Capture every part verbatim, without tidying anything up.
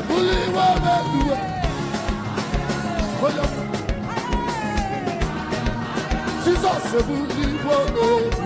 Jesus, believe what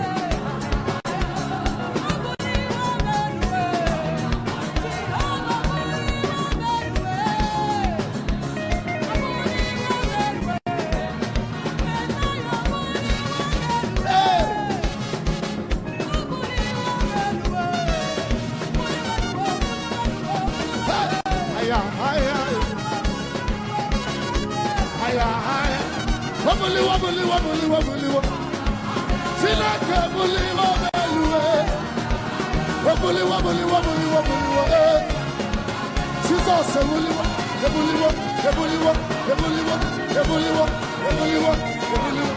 Wobbly, wobbly, wobbly, wobbly, wobbly. Silaka, wobbly, wobbly, wobbly, wobbly, wobbly, wobbly. Jesus, wobbly, wobbly, wobbly, wobbly, wobbly, wobbly, wobbly.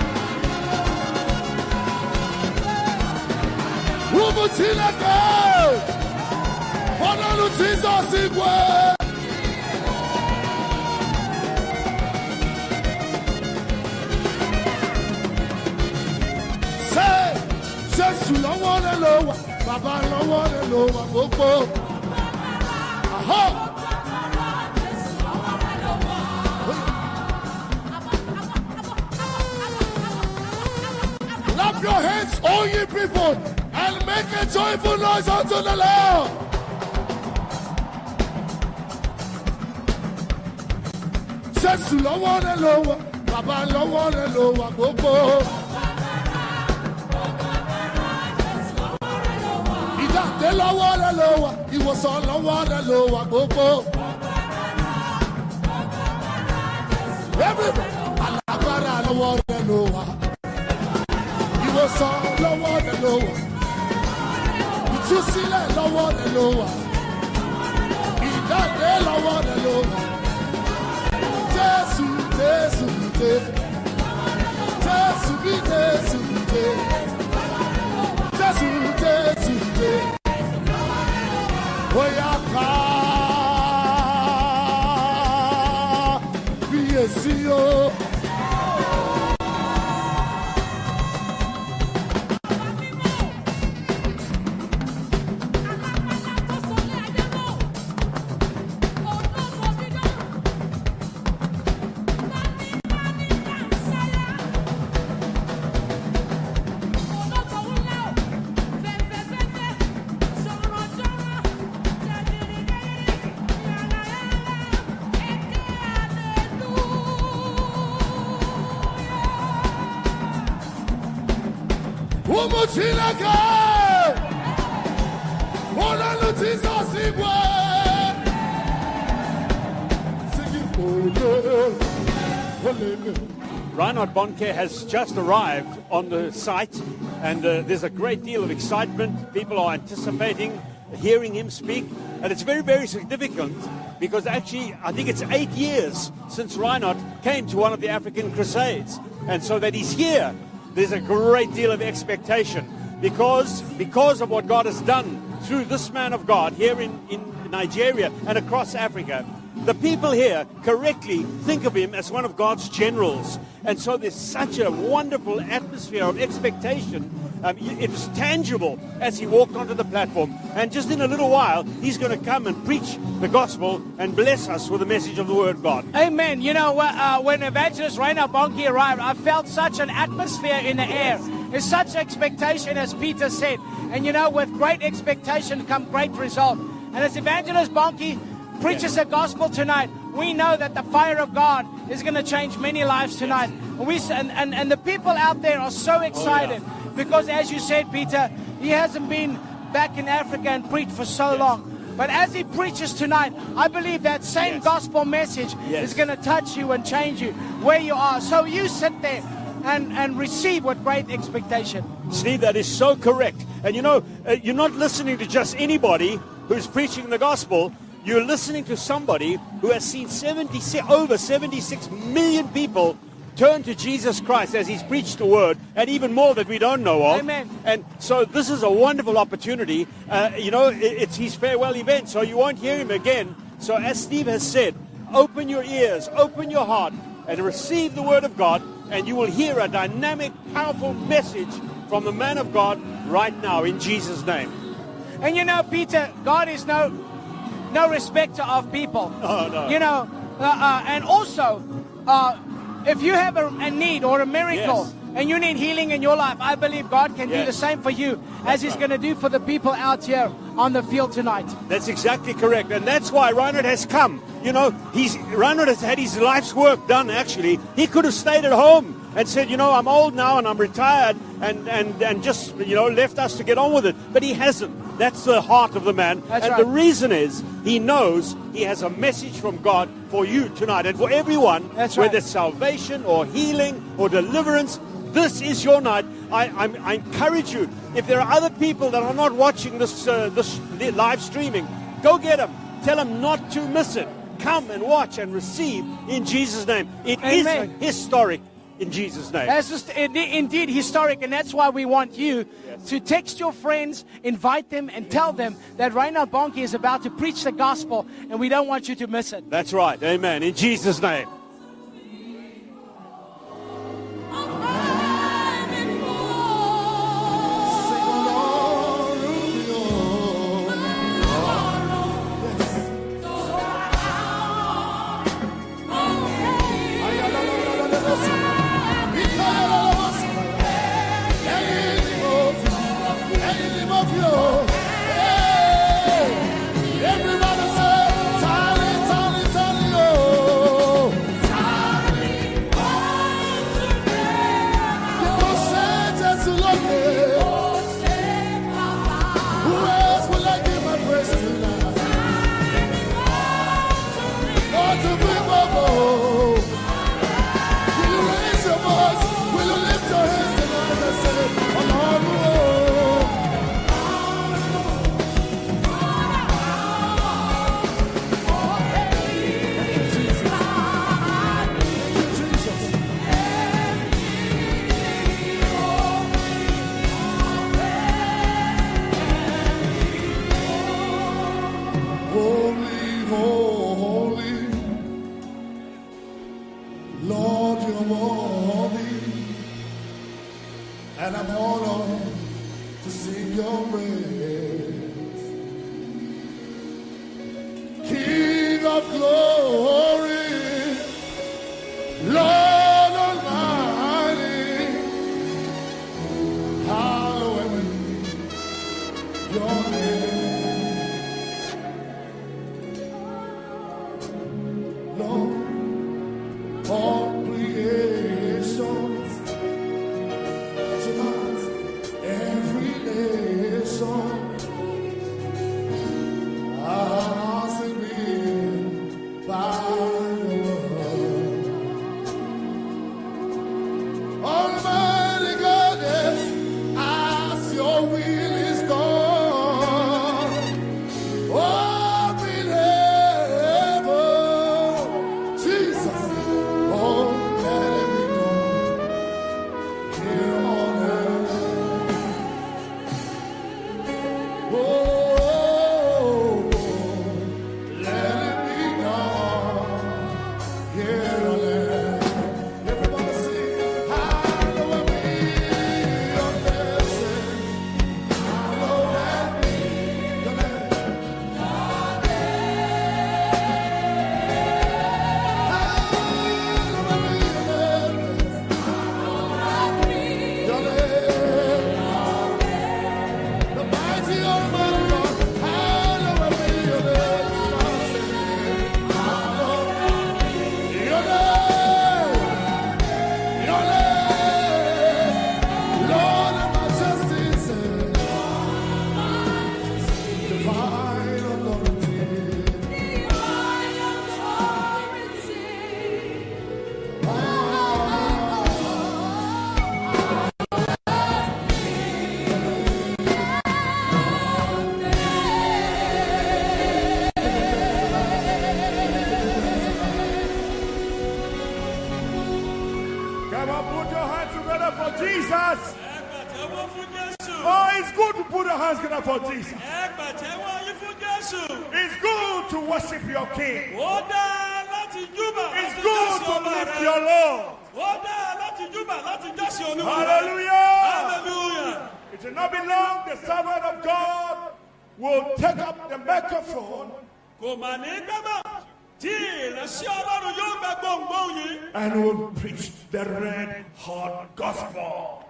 Wobbly, silaka. Wobbly, Jesus, igwe. Jésù lọ́wọ́ rẹ̀ ló wà, bàbá lọ́wọ́ rẹ̀ ló wà gbogbo. Clap your hands, all ye people, and make a joyful noise unto the Lord. Jésù lọ́wọ́ rẹ̀ ló wà, bàbá lọ́wọ́ rẹ̀ ló wà gbogbo. Ìdáǹdè lọ́wọ́ rẹ̀ ló wà, ìwòsàn lọ́wọ́ rẹ̀ ló wà gbogbo. Everybody, alágbára lọ́wọ́ rẹ̀ ló wà, ìwòsàn lọ́wọ́ rẹ̀ ló wà, ìtúsílẹ̀ lọ́wọ́ rẹ̀ ló wà, ìdáǹdè lọ́wọ́ rẹ̀ ló wà. Jésù, Jésù, Jésù, Jésù bí Jésù, Jésù, Jésù, Jésù. Oya ká bí èsì o. Umuchilaka, Ola Lutisa Sigwe, Reinhard Bonnke has just arrived on the site, and uh, there's a great deal of excitement. People are anticipating hearing him speak, and it's very, very significant because actually I think it's eight years since Reinhard came to one of the African Crusades, and so that he's here. There's a great deal of expectation because, because of what God has done through this man of God here in, in Nigeria and across Africa. The people here correctly think of him as one of God's generals. And so there's such a wonderful atmosphere of expectation. Um, it was tangible as he walked onto the platform. And just in a little while, he's going to come and preach the gospel and bless us with the message of the word of God. Amen. You know, uh, when Evangelist Reinhard Bonnke arrived, I felt such an atmosphere in the air. There's such expectation, as Peter said. And you know, with great expectation come great result. And as Evangelist Bonnke preaches the gospel tonight, we know that the fire of God is going to change many lives tonight. And, we, and, and, and the people out there are so excited. Oh, yeah. Because as you said, Peter, he hasn't been back in Africa and preached for so yes. long. But as he preaches tonight, I believe that same yes. gospel message yes. is going to touch you and change you where you are. So you sit there and, and receive with great expectation. Steve, that is so correct. And you know, uh, you're not listening to just anybody who's preaching the gospel. You're listening to somebody who has seen seventy, over seventy-six million people turn to Jesus Christ as he's preached the word, and even more that we don't know of. Amen. And so this is a wonderful opportunity. Uh, you know, it, it's his farewell event, so you won't hear him again. So as Steve has said, open your ears, open your heart, and receive the word of God, and you will hear a dynamic, powerful message from the man of God right now in Jesus' name. And you know, Peter, God is no no respecter of people. Oh, no. You know, uh, uh, and also, uh, if you have a, a need or a miracle, Yes. and you need healing in your life, I believe God can do Yes. the same for you That's as He's right. going to do for the people out here on the field tonight. That's exactly correct. And that's why Reinhard has come. You know, he's Reinhard has had his life's work done, actually. He could have stayed at home and said, you know, I'm old now and I'm retired and, and, and just, you know, left us to get on with it. But he hasn't. That's the heart of the man. That's and right. the reason is he knows he has a message from God for you tonight and for everyone, That's right. whether salvation or healing or deliverance. This is your night. I, I'm, I encourage you. If there are other people that are not watching this, uh, this live streaming, go get them. Tell them not to miss it. Come and watch and receive in Jesus' name. It Amen. is historic in Jesus' name. That's just in- indeed historic, and that's why we want you to text your friends, invite them, and tell them that Reinhard Bonnke is about to preach the gospel, and we don't want you to miss it. That's right. Amen. In Jesus' name. Everybody say, Tally, Tally, Tally, oh. Because Satan's looking. Who else will I give my praise to now? Lord, to be Bobo. Will you raise your voice? Will you lift your hands tonight and say, oh Lord, oh. Holy, holy, Lord, you're worthy, and I'm honored to sing your praise. King of glory, Lord Almighty, hallowed be your name. Lord, all creations tonight, every nation has been by the word. Almighty God, yes, as your will is done. Oh, believe, Jesus, oh, let it be done here on earth. Oh, let it be done here on earth. Everybody sing, hallowed be your name. Hallowed be your name. Divine authority. Come on, put your hands together for Jesus. Oh, it's good to put your hands together for Jesus. It's good to worship your King. It's good to lift your Lord. Hallelujah. Hallelujah. It will not be long, the servant of God will take up the microphone And will preach the red hot gospel.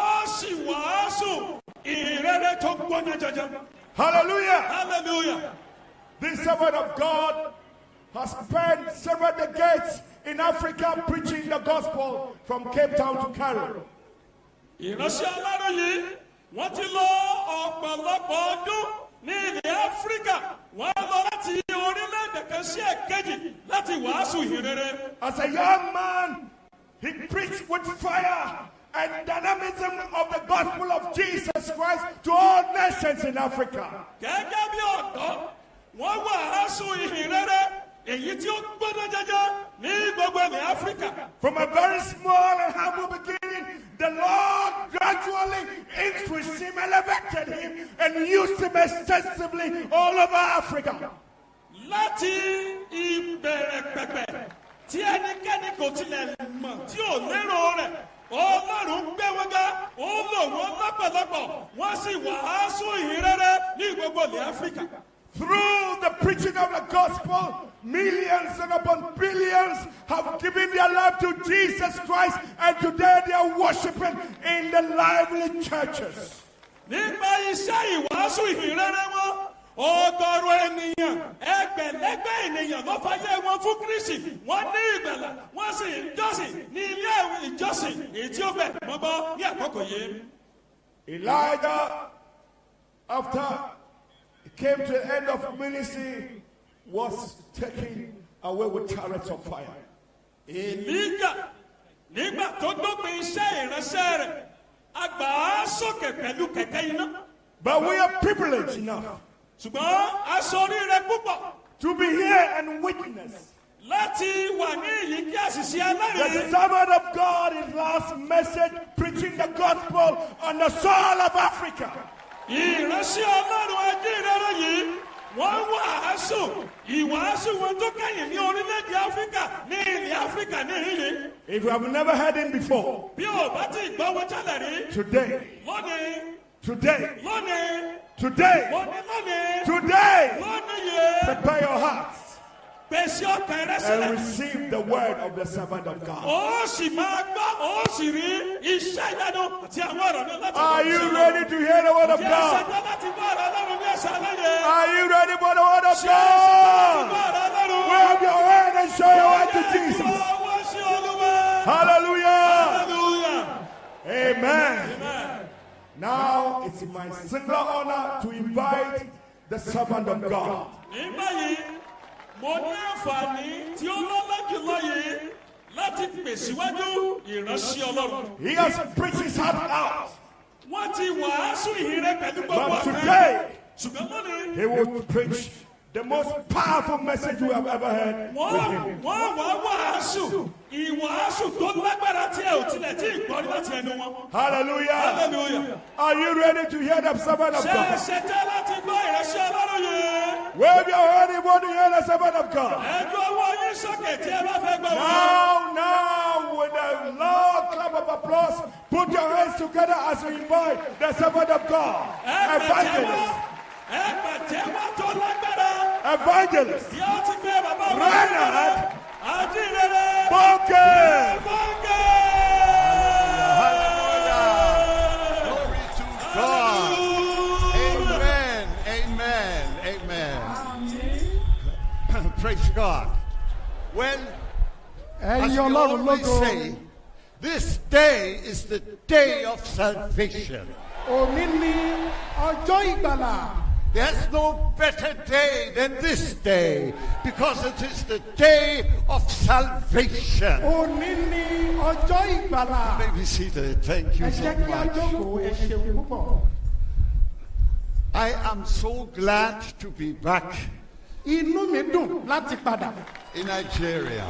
Hallelujah. Hallelujah. This servant of God has spent several decades in Africa preaching the gospel from Cape Town to Cairo. Ìránṣẹ́ Ọlọ́run yìí wọ́n ti lọ ọ̀pọ̀lọpọ̀ ọdún ní ilẹ̀ Áfíríkà. Wọ́n lọ láti orílẹ̀-èdè kan sí èkejì láti wàásù ìhìnrere. As a young man, he preached with fire and dynamism of the gospel of Jesus Christ to all nations in Africa. Gẹ́gẹ́ bí ọ̀dọ́, wọ́n wàásù ìhìnrere èyí tí ó gbọ́dọ̀ jẹjẹ ní gbogbo ilẹ̀ Áfíríkà. From a very small and humble beginning, the Lord gradually increased him, elevated him, and used him extensively all over Africa. Láti ìbẹ̀rẹ̀ pẹ̀pẹ̀ tí ẹnikẹ́ni kò tilẹ̀ mọ̀ tí ò lérò rẹ̀, Ọlọ́run gbé wọn ga, ó lò wọ́n lọ́pọ̀lọpọ̀, wọ́n sì wàásù ìhìnrere ní gbogbo ilẹ̀ Áfíríkà. Through the preaching of the gospel, millions and upon billions have given their life to Jesus Christ, and today they are worshiping in the lively churches. Nípa iṣẹ́ ìwàásù ìhìnrere wọn, ọ̀gọ̀rọ̀ ènìyàn, ẹgbẹ̀lẹ́gbẹ̀ ènìyàn ló fayé wọn fún Kristi. Wọ́n ní ìgbàlà, wọ́n sì ń jọ́sìn ní ilé ìjọsìn èyí tí ó bẹ̀ mọ́gbọ́ ní àkókò yìí. Elijah, after he came to the end of ministry, was taken away with chariots of fire. Elijah, nígbà tó dópin iṣẹ́ ìránṣẹ́ rẹ̀, a gbà á sókè pẹ̀lú kẹ̀kẹ́ iná. But we are privileged enough Ṣùgbọ́n aṣorí rẹ̀ púpọ̀ to be here and witness láti wà ní èyí kí àṣìṣe the ẹlẹ́rìí. servant of God, his last message, preaching the gospel on the soil of Africa. Ìránṣẹ́ Ọlọ́run ajínrere yìí wọ́n wàásù ìwàásù wọn tó kẹ́yìn ní orílẹ̀-èdè Áfíríkà ní ilẹ̀ Áfíríkà ní ìyí. If you have never heard him before, Bí o bá ti gbọ́ wọn tẹ́lẹ̀ rí, today, lónìí, today, lónìí, today, lónìí, lónìí, today, lónìí yìí, prepare your hearts pèsè ọkàn rẹ and sílẹ̀. receive the word of the servant of God. Ó sì máa gbọ́, ó sì rí iṣẹ́ ìyanu àti àwọn ọ̀rọ̀ ní láti Are you ready to hear the word of Jẹ́ God? ṣetán láti gbọ́ ọ̀rọ̀ Ọlọ́run ní ẹ̀sán lẹ́yìn. Are you ready for the word of Ṣé ṣetán láti God? gbọ́ ọ̀rọ̀ Ọlọ́run? Wave your hand and show your heart to Jesus. Ọwọ́ sí Olúwa. Hallelujah. Hallelujah. Amen. Amen. Now it's my singular honor to invite the servant of God, Ní báyìí, mo ní àǹfààní tí ó lọ́lá jùlọ yìí láti pèsíwájú ìránṣẹ́ Ọlọ́run. he has preached his heart out, Wọ́n ti wàásù ìhìnrere pẹ̀lú gbogbo but ọ̀kan. today Ṣùgbọ́n lónìí, he will preach the most powerful message you have ever heard with wọ́n him. wọ́n wá wàásù ìwàásù tó lágbára tí ẹ ò tilẹ̀ tí ì gbọ́ láti ẹnu wọn. Hallelujah. Hallelujah. Are you ready to hear the servant of Ṣé ẹ God? ṣetán láti gbọ́ ìránṣẹ́ Ọlọ́run yìí? Wave your hand if you want to hear the servant of God. Ẹ ju ọwọ́ yín sókè tí ẹ bá fẹ́ gbọ́ wọn. Now, now, with a loud clap of applause, put your hands together as we invite the servant of God, Ẹ pàtẹ́wọ́, evangelist, ẹ pàtẹ́wọ́ tó lágbára. evangelist, Tí ó ti gbé bàbá wa Renard Ajínrere. Bonke. Bonke. Glory to God. Amen. Amen. Amen. Praise God. Well, as we always say, this day is the day of salvation. There's no better day than this day because it is the day of salvation. May be seated. Thank you so much. I am so glad to be back in Nigeria.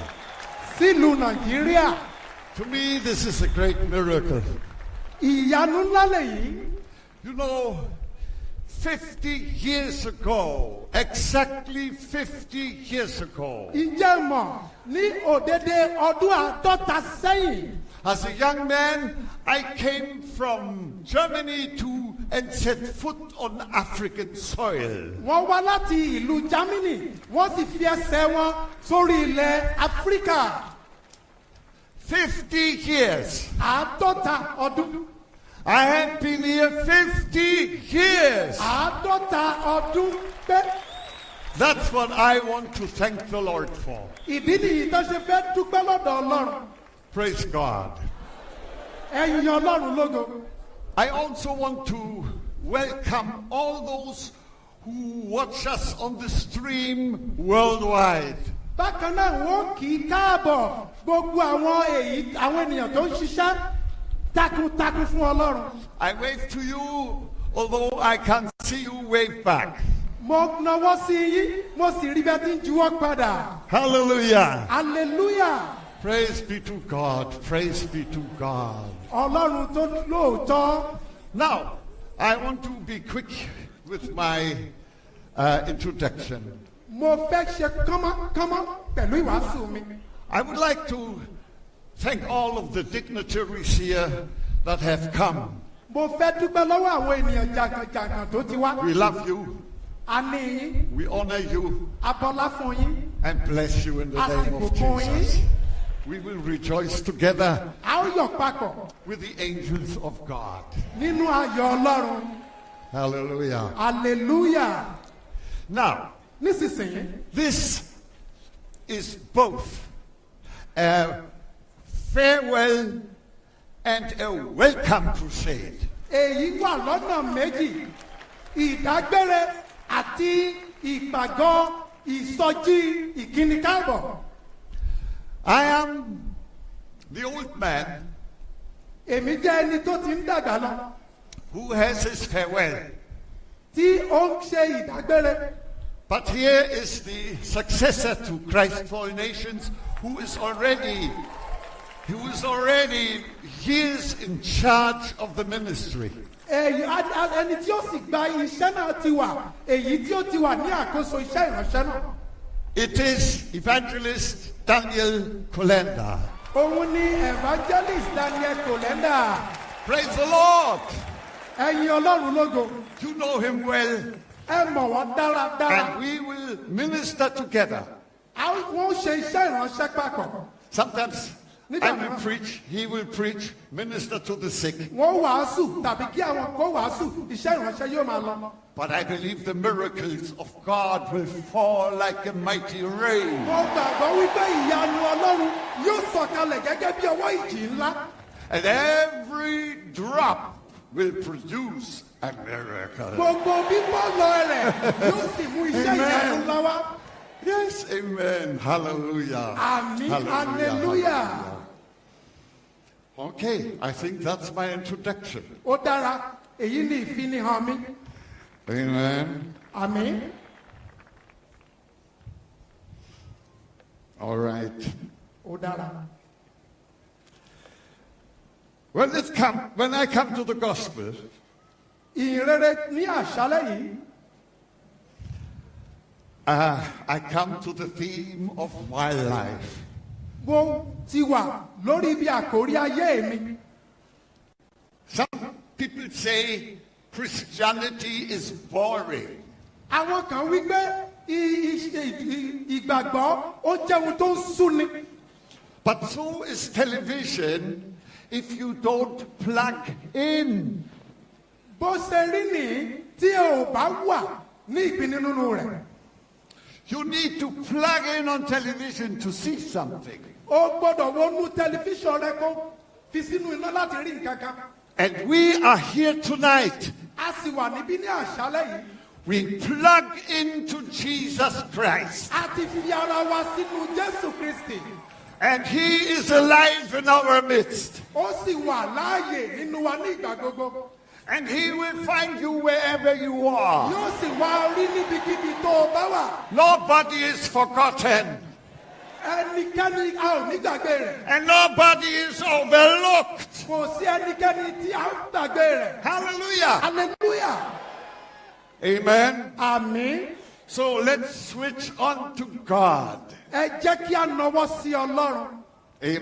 To me, this is a great miracle. You know, fifty years ago, exactly fifty years ago, as a young man, I came from Germany to and set foot on African soil. Wọ́n wá láti ìlú Germany, wọ́n sì fi ẹsẹ̀ wọn sórí ilẹ̀ Áfíríkà. Fifty years. Àádọ́ta ọdún. I have been here fifty years. Àádọ́ta ọdún pé. That's what I want to thank the Lord for. Ìdí nìyí tó ṣe fẹ́ dúpẹ́ lọ́dọ̀ Ọlọ́run. Praise God. Ẹ̀yin Ọlọ́run lógo. I also want to welcome all those who watch us on the stream worldwide. Bákan náà wọ́n kì í káàbọ̀ gbogbo àwọn èyí àwọn ènìyàn tó ń ṣiṣẹ́ takuntakun fún Ọlọ́run. I wave to you, although I can't see you wave back. Mo nawọ́ sí yín, mo sì rí bẹ́ẹ̀ tí ń juwọ́ padà. Hallelujah. Hallelujah. Praise be to God. Praise be to God. Ọlọ́run tó lóòótọ́. Now, I want to be quick with my uh, introduction. Mo fẹ́ ṣe kánmọ́kánmọ́ pẹ̀lú ìwàásù mi. I would like to thank all of the dignitaries here that have come. Mo fẹ́ dúpẹ́ lọ́wọ́ àwọn ènìyàn jàǹkànjàǹkàn tó ti wá. We love you. A ní yín. We honor you. A bọlá fún yín. And bless you in the A name sì of bùkún Jesus. yín. We will rejoice together A ó yọ̀ papọ̀ with the angels of God. nínú ayọ̀ Ọlọ́run. Hallelujah. Hallelujah. Now, Nísinsìnyí, this is both a farewell and a welcome crusade. èyí wà lọ́nà méjì. Ìdágbére àti ìpàgọ́ ìsọjí ìkíni káàbọ̀. I am the old man Èmi jẹ́ ẹni tó ti ń dàgbà lọ. who has his farewell. Tí ó ń ṣe ìdágbére. But here is the successor to Christ for all nations who is already who is already years in charge of the ministry. Èyí ẹni tí ó sì gba iṣẹ́ náà ti wà. Èyí tí ó ti wà ní àkóso iṣẹ́ ìránṣẹ́ náà. It is Evangelist Daniel Kolenda. Òun ni Evangelist Daniel Kolenda. Praise the Lord. Ẹ̀yin Ọlọ́run lógo. You know him well, Ẹ mọ̀ wọ́n dáradára. and we will minister together. Wọ́n ṣe iṣẹ́ ìránṣẹ́ papọ̀. Sometimes I will preach, he will preach, minister to the sick. Wọ́n wàásù tàbí kí àwọn kó wàásù iṣẹ́ ìránṣẹ́ yóò máa lọ. But I believe the miracles of God will fall like a mighty rain. Mo gbàgbọ́ wípé ìyanu Ọlọ́run yóò sọ̀kalẹ̀ gẹ́gẹ́ bí ọwọ́ ìjì ńlá. And every drop will produce a miracle. Gbogbo bíbọ́ lọ rẹ̀ yóò sì mú iṣẹ́ ìyanu ńlá wá. Yes, amen. Hallelujah. Àmín, hallelujah. Okay, I think that's my introduction. Ó dára, èyí ni ìfinihàn mi. Amen. Àmín. All right. Ó dára. When it come, when I come to the gospel, Ìrere ní àṣálẹ́ yìí. uh, I come to the theme of wildlife. Mo ti wà lórí ibi àkórí ayé mi. Some people say Christianity is boring. Àwọn kan wí pé ìgbàgbọ́ ó jẹ́ ohun tó ń súni. But so is television if you don't plug in. Bó ṣe rí nìyí tí ò bá wà ní ìpinnu nínú rẹ̀. You need to plug in on television to see something. Ó gbọ́dọ̀ wọnú tẹlifíṣàn rẹ kó fi sínú iná láti rí nǹkan kan. And we are here tonight. A sì wà níbí ní àṣálẹ́ yìí. We plug into Jesus Christ. A ti fi ara wa sínú Jésù Kristi. And he is alive in our midst. Ó sì wà láàyè nínú wa ní ìgbà gbogbo. And he will find you wherever you are. Yóò sì wá orí níbikíbi tó o bá wà. Nobody is forgotten. Ẹnikẹ́ni a ò ní gbàgbé rẹ̀. And nobody is overlooked. Kò sí ẹnikẹ́ni tí a ń gbàgbé rẹ̀. Hallelujah. Hallelujah. Amen. Àmín. So let's switch on to God. Ẹ jẹ́ kí a nawọ́ sí Ọlọ́run.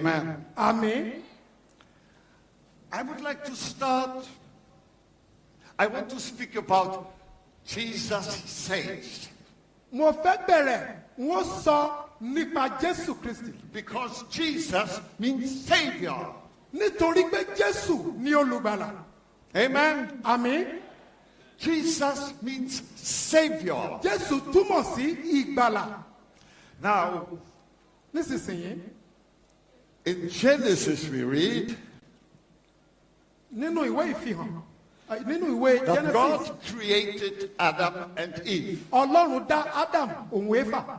Amen. Àmín. I would like to start. I want to speak about Jesus saves. Mo fẹ́ bẹ̀rẹ̀ wọ́n sọ nípa Jésù Kristi. Because Jesus means Savior. Nítorí pé Jésù ni olùgbàlà. Amen. Àmín. Jesus means Savior. Jésù túmọ̀ sí ìgbàlà. Now, Nísinsìnyí, in Genesis we read nínú ìwé ìfihàn, eh, nínú ìwé that Genesis, God created Adam and Eve. Ọlọ́run dá Adam òun Éfà.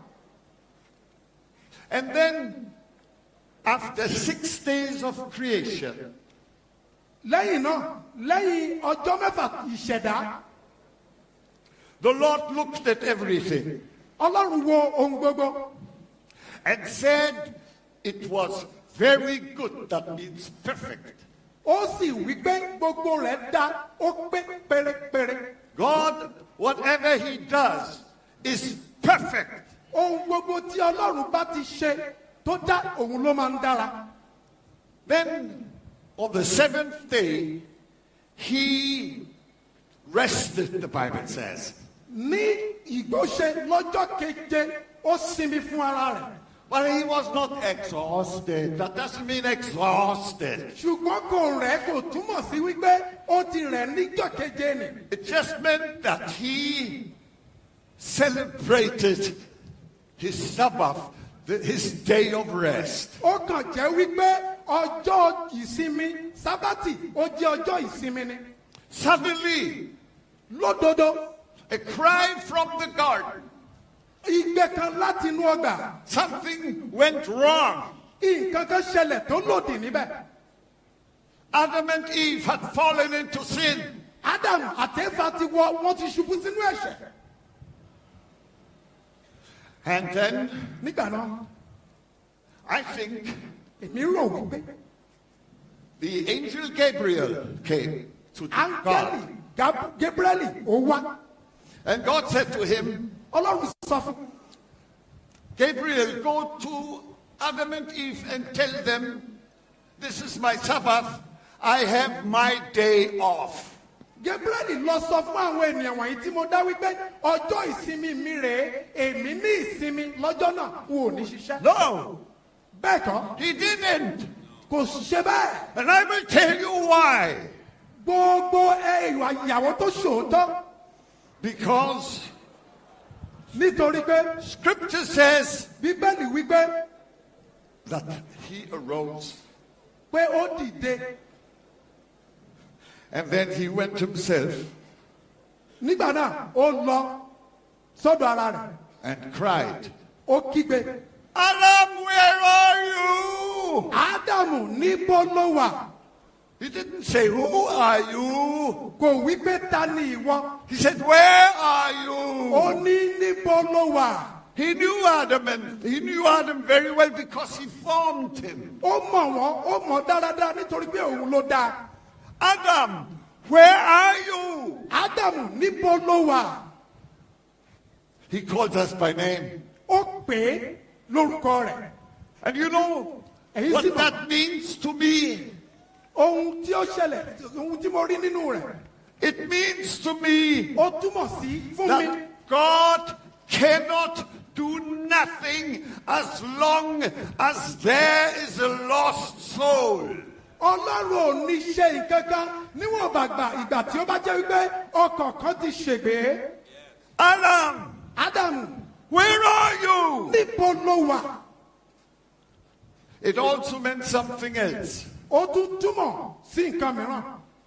And then, after six days of creation, Lẹ́yìn náà, lẹ́yìn ọjọ́ mẹ́fà ìṣẹ̀dá, the Lord looked at everything Ọlọ́run wo ohun gbogbo. and said it was very good. That means perfect. Ó sì wí pé gbogbo rẹ̀ dá, ó pé pérépéré. God, whatever he does is perfect. Ohun gbogbo tí Ọlọ́run bá ti ṣe tó dá òun ló máa ń dára. Then, on the seventh day, he rested, the Bible says. Ní ìgbóṣe lọ́jọ́ keje, ó sinmi fún ara rẹ̀. But he was not exhausted. That doesn't mean exhausted. Ṣùgbọ́n kò rẹ̀ kò túmọ̀ sí wípé ó ti rẹ̀ níjọ́ keje ni. It just meant that he celebrated his Sabbath, the- his day of rest. Ó kàn jẹ́ wípé ọjọ́ ìsinmi sábàtì ó jẹ́ ọjọ́ ìsinmi ni. Suddenly, Lódodo, a cry from the garden. igbe kan láti inú ọgbà. Something went wrong. Nǹkan kan ṣẹlẹ̀ tó lòdì níbẹ̀. Adam and Eve had fallen into sin. Adam àti Éfà ti wọ, wọ́n ti ṣubú sínú ẹ̀ṣẹ̀. And then, Nígbà náà, I think èmi rò wípé the angel Gabriel came to áńgẹ́lì God. Gab- Gabrieli ó wá. And God said to him, Ọlọ́run sọ fún Gabriel, go to Adam and Eve and tell them, this is my Sabbath. I have my day off. Gabrieli lọ sọ fún àwọn ènìyàn wọ̀nyí tí mo dá wípé ọjọ́ ìsinmi mi rèé, èmi ní ìsinmi lọ́jọ́ náà, n ò ní ṣiṣẹ́. No, Bẹ́ẹ̀ kọ́, he didn't. kò ṣe bẹ́ẹ̀. And I will tell you why. Gbogbo ẹ ìwà ìyàwó tó ṣòótọ́ Because nítorí pé Scripture says Bíbélì wípé that he arose pé ó dìde. and then he went himself Nígbà náà ó lọ sọ́dọ̀ ara rẹ̀, and cried, ó kígbe. Adam, where are you? Ádámù níbo ló wà? He didn't say, who are you? Kò wípé ta ni ìwọ? He said, where are Ó you? ní níbo ló wà? He knew Adam, and he knew Adam very well because he formed him. Ó mọ̀ wọ́n, ó mọ̀ dáradára nítorí pé òun ló dáa. Adam, where are you? Ádámù níbo ló wà? He called us by name. Ó pè é lórúkọ rẹ̀. And you know Ẹ̀yin sì what mọ̀ that means to me? ohun tí ó ṣẹlẹ̀, ohun tí mo rí nínú rẹ̀. It means to me Ó túmọ̀ sí fún mi that God cannot do nothing as long as there is a lost soul. Ọlọ́run ò ní ṣe nǹkan kan níwọ̀n bàgbà ìgbà tí ó bá jẹ́ wípé ọkàn kan ti ṣègbé. Adam, Ádámù where are you? níbo ló wà? It also meant something else. Ó tún túmọ̀ sí nǹkan mìíràn.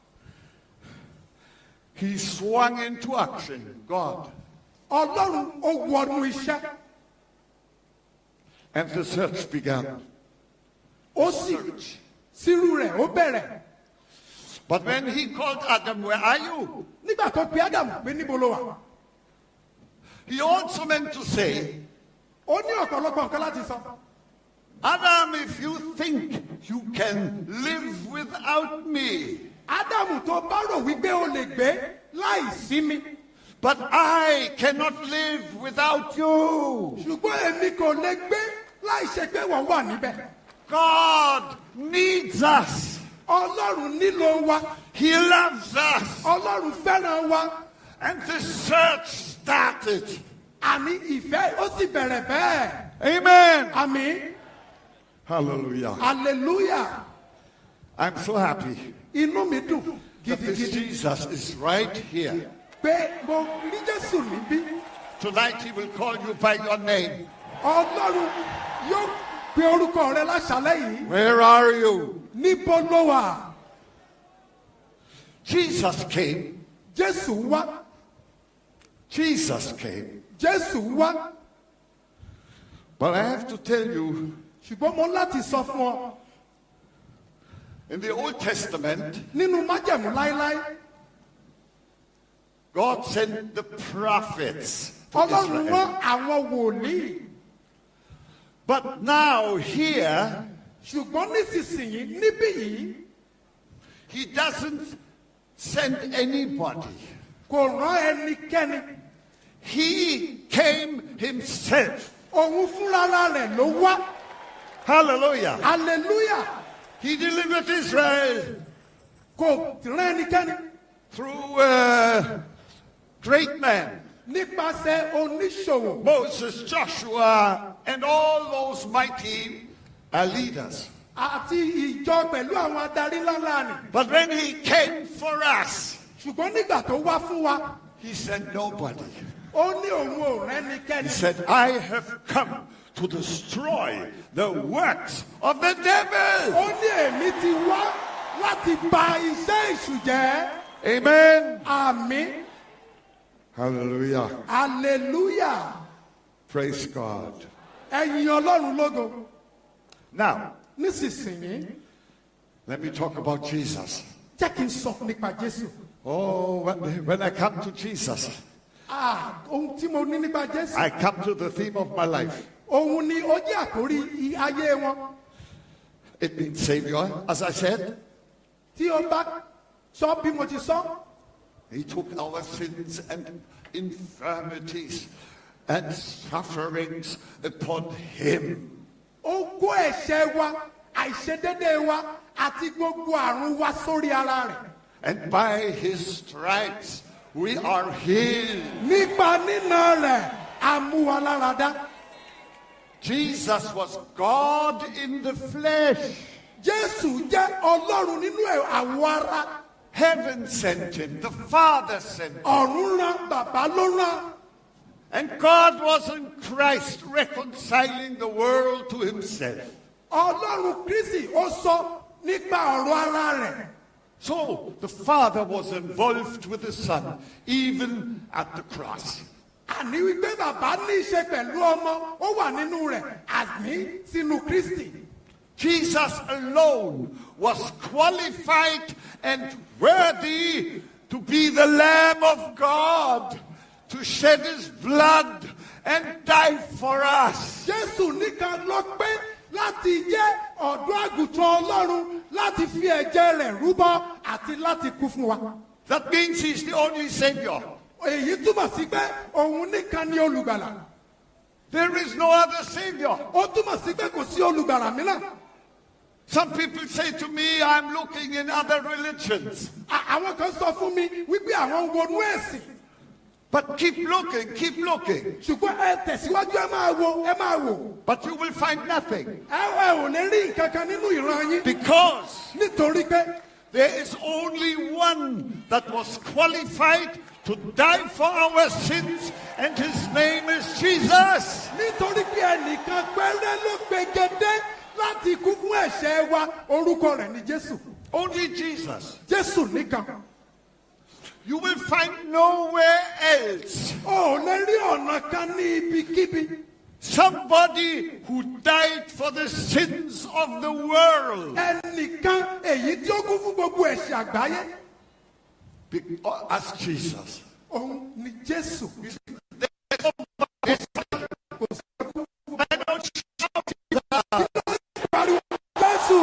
He swung into action, God, Ọlọ́run ó wọnú iṣẹ́. and the search began. Ó sì sírú rẹ̀ ó bẹ̀rẹ̀. But when he called Adam, where are you? Nígbà tó pe Ádámù pé níbo ló wà? He also meant to say, Ó ní ọ̀pọ̀lọpọ̀ nǹkan láti sọ. Adam, if you think you can live without me, Ádámù tó bá rò wípé ó lè gbé láì sí mi. but I cannot live without you. Ṣùgbọ́n èmi kò lè gbé láì ṣe pé wọ́n wà níbẹ̀. God needs us. Ọlọ́run nílò wa. He loves us. Ọlọ́run fẹ́ràn wa. And the search started. Àní ìfẹ́ ó sì bẹ̀rẹ̀ bẹ́ẹ̀. Amen. Àmín. Hallelujah. Hallelujah. I'm so happy Inú mi dùn that this gidigidi Jesus is right here. pé mo rí Jésù níbí. Tonight he will call you by your name. Ọlọ́run yóò pe orúkọ rẹ láṣálẹ́ yìí. Where are you? Níbo ló wà? Jesus came. Jésù wá. Jesus came. Jésù wá. But I have to tell you, Ṣùgbọ́n mo láti sọ fún ọ. in the Old Testament, Nínú májẹ̀mú láíláí, God sent the prophets to Ọlọ́run Israel. rán àwọn wòlíì. But now here, Ṣùgbọ́n nísinsìnyí níbí yìí, he doesn't send anybody. kò rán ẹnikẹ́ni. He came himself. Òun fúnra rẹ̀ ló wá. Hallelujah. Hallelujah. He delivered Israel Kò rán ẹnikẹ́ni. through a great men. Nípasẹ̀ oníṣòwò. Moses, Joshua, and all those mighty uh, leaders. Àti ìjọ pẹ̀lú àwọn adarí ńláńlá ni. But when he came for us, Ṣùgbọ́n nígbà tó wá fún wa, he sent nobody. ó ní òun ò rán He ẹnikẹ́ni. said, I have come to destroy the works of the devil. Ó ní èmi ti wá láti ba iṣẹ́ èṣù jẹ́. Amen. Àmín. Hallelujah. Hallelujah. Praise God. Ẹ̀yin Ọlọ́run lógo. Now, Nísinsìnyí, let me talk about Jesus. jẹ́ kí n sọ nípa Jésù. Oh, when, when I come to Jesus, Ah, ohun tí mo ní nípa Jésù. I come to the theme of my life. Òun ni ó jẹ́ àkórí i- ayé wọn. It means Savior, as I said. Tí o bá sọ bí mo ti sọ, He took our sins and infirmities and sufferings upon him. ó kó ẹ̀ṣẹ̀ wa, àìṣedédé wa, àti gbogbo àrùn wa sórí ara rẹ̀. And by his stripes we are healed. Nípa nínà rẹ̀, a mú wa lára dá. Jesus was God in the flesh. Jésù jẹ́ Ọlọ́run nínú ẹ̀ àwọ̀ ara. Heaven sent him. The Father sent him. Ọ̀run rán, bàbá ló rán. And God was in Christ reconciling the world to himself. Ọlọ́run Kristi ó sọ nípa ọ̀rọ̀ ara rẹ̀. So the Father was involved with the Son, even at the cross. Àní wípé bàbá ní í ṣe pẹ̀lú ọmọ, ó wà nínú rẹ̀, àní sínú Kristi. Jesus alone was qualified and worthy to be the Lamb of God, to shed his blood and die for us. Jésù nìkan ló pé láti jẹ́ ọ̀dọ́ àgùntàn Ọlọ́run, láti fi ẹ̀jẹ̀ rẹ̀ rúbọ àti láti kú fún wa. That means he's the only Savior. Èyí túmọ̀ sí pé òun nìkan ni olùgbàlà. There is no other Savior. Ó túmọ̀ sí pé kò sí olùgbàlà mìíràn. Some people say to me, I'm looking in other religions. À- Àwọn kan sọ fún mi wípé àwọn ń wọnú ẹ̀sìn. But keep looking, keep looking. Ṣùgbọ́n ẹ tẹ̀síwájú ẹ máa wo ẹ máa wò. But you will find nothing. Ẹ ẹ ò ní rí nǹkan kan nínú ìran yín. Because Nítorí pé there is only one that was qualified to die for our sins, and his name is Jesus. nítorí pé ẹnìkan péré ló gbẹgẹdẹ láti kú fún ẹ̀ṣẹ̀ wa, orúkọ rẹ̀ ni Jésù. Only Jesus. Jésù nìkan. You will find nowhere else O ò lè rí ọ̀nà kan ní ibikíbi. somebody who died for the sins of the world. Ẹnìkan èyí tí ó kú fún gbogbo ẹ̀ṣẹ̀ àgbáyé. Be- uh, As Jesus. Òun ni Jésù. Pariwo Jésù.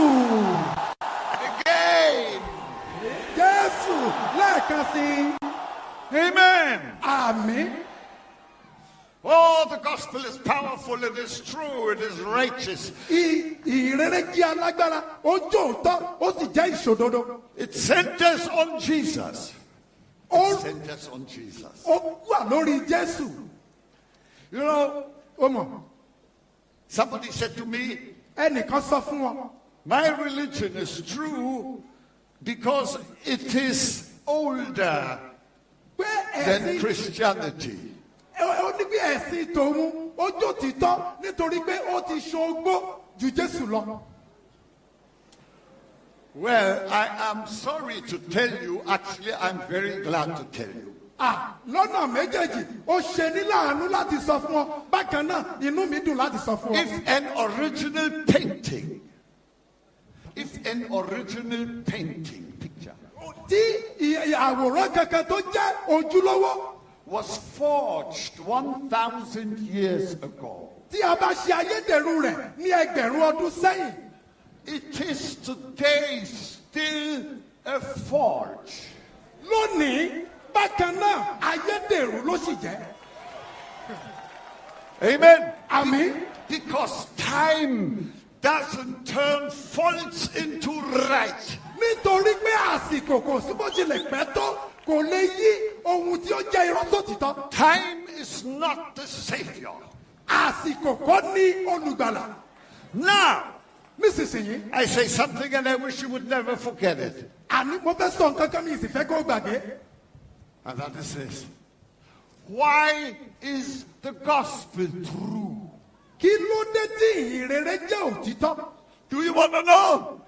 Again. Jésù lẹ́ẹ̀kan sí i. Amen. Àmín. Oh, the gospel gospel is powerful, it is true, it is righteous. I- ìrere jẹ́ alágbára, ó jó òótọ́, ó sì jẹ́ ìṣòdodo. It centers on Jesus. Ó It centers on Jesus. ó wà lórí Jésù. You know, Ó mọ̀, somebody said to me, ẹnìkan sọ fún wọn. my religion is true because it is older Pé than ẹ̀sìn Christianity. ó ní bí ẹ̀sìn tòun ó jó títọ́ nítorí pé ó ti ṣogbó ju Jésù lọ. Well, I am sorry to tell you, actually, I'm very glad to tell you. À lọ́nà méjèèjì ó ṣe ní láàánú láti sọ fún ọ bákan náà inú mi dùn láti sọ fún ọ. If an original painting, if an original painting picture Tí ì- àwòrán kankan tó jẹ́ ojúlówó was forged one thousand years ago, tí a bá ṣe ayédèrú rẹ̀ ní ẹgbẹ̀rún ọdún sẹ́yìn, it is today still a forge. lónìí bákan náà ayédèrú ló sì jẹ́. Amen. Àmín. Because time doesn't turn faults into right. Nítorí pé àsìkò kò sí bó tilẹ̀ pẹ́ tó kò lè yí ohun tí ó jẹ́ irọ́ tó títọ́. Time is not the savior. Àsìkò kọ́ ní olùgbàlà. Now, Nísinsìnyí, I say something and I wish you would never forget it. àní mo fẹ́ sọ nǹkan kan mi sì fẹ́ kó gbàgbé. And that is this. Why is the gospel true? Kí ló dé tí ìhìnrere jẹ́ òtítọ́? Do you want to know?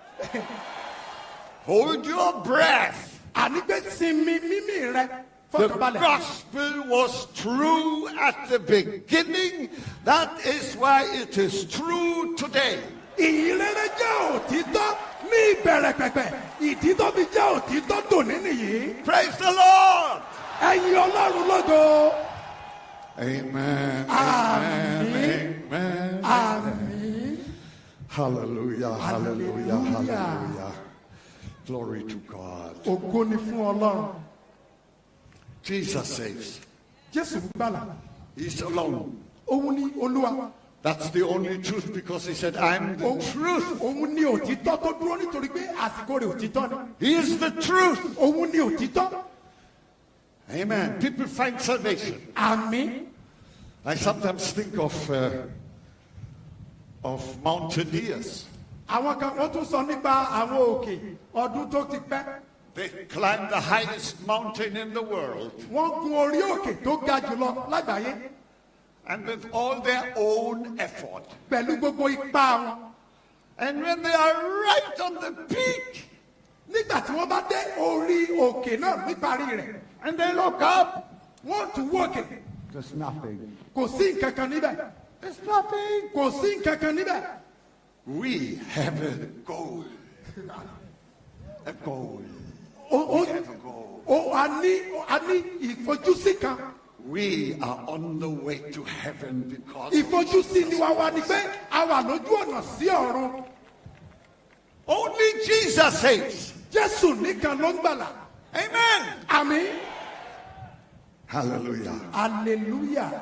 Hold your breath. Àní pé sinmi mímí rẹ The fọkànbalẹ̀. gospel was true at the beginning. That is why it is true today. Ìhìnrere jẹ́ òtítọ́ ní ìbẹ̀rẹ̀ pẹ̀pẹ̀. Ìdí tó fi jẹ́ òtítọ́ dòní nìyí. Praise the Lord. Ẹ̀yin Ọlọ́run lógo. Amen. Amen. Amen. Àmín. Hallelujah. Hallelujah. Hallelujah. Hallelujah. Glory to God. Ògo ni fún Ọlọ́run. Jesus saves. Jésù gbàlà. He's alone. Òun ni Olúwa. That's the only truth because he said, I'm the Òun- truth. Òun ni òtítọ́ tó dúró nítorí pé àsìkò rẹ̀ òtítọ́ ni. He is the truth. Òun ni òtítọ́. Amen. People find salvation. Àmín. I sometimes think of uh, of mountaineers. Àwọn kan wọ́n tún sọ nípa àwọn òkè ọdún tó ti pẹ́. They climb the highest mountain in the world, Wọ́n gun orí òkè tó ga jùlọ lágbàáyé and with all their own effort. pẹ̀lú gbogbo ipá wọn. And when they are right on the peak, Nígbà tí wọ́n bá dé orí òkè náà níparí rẹ̀, and they look up, wọ́n tún wó òkè. there's nothing. Kò sí nǹkan kan níbẹ̀. There's nothing. Kò sí nǹkan kan níbẹ̀. We have a goal. A goal. O- We o- have a goal. o- A ní a ní ìfojúsí kan. We are on the way to heaven because Ìfojúsí ni wá wá ni pé a wà lójú ọ̀nà sí ọ̀run. only Jesus saves. Jésù nìkan ló ń gbàlà. Amen. Àmín. Hallelujah. Hallelujah.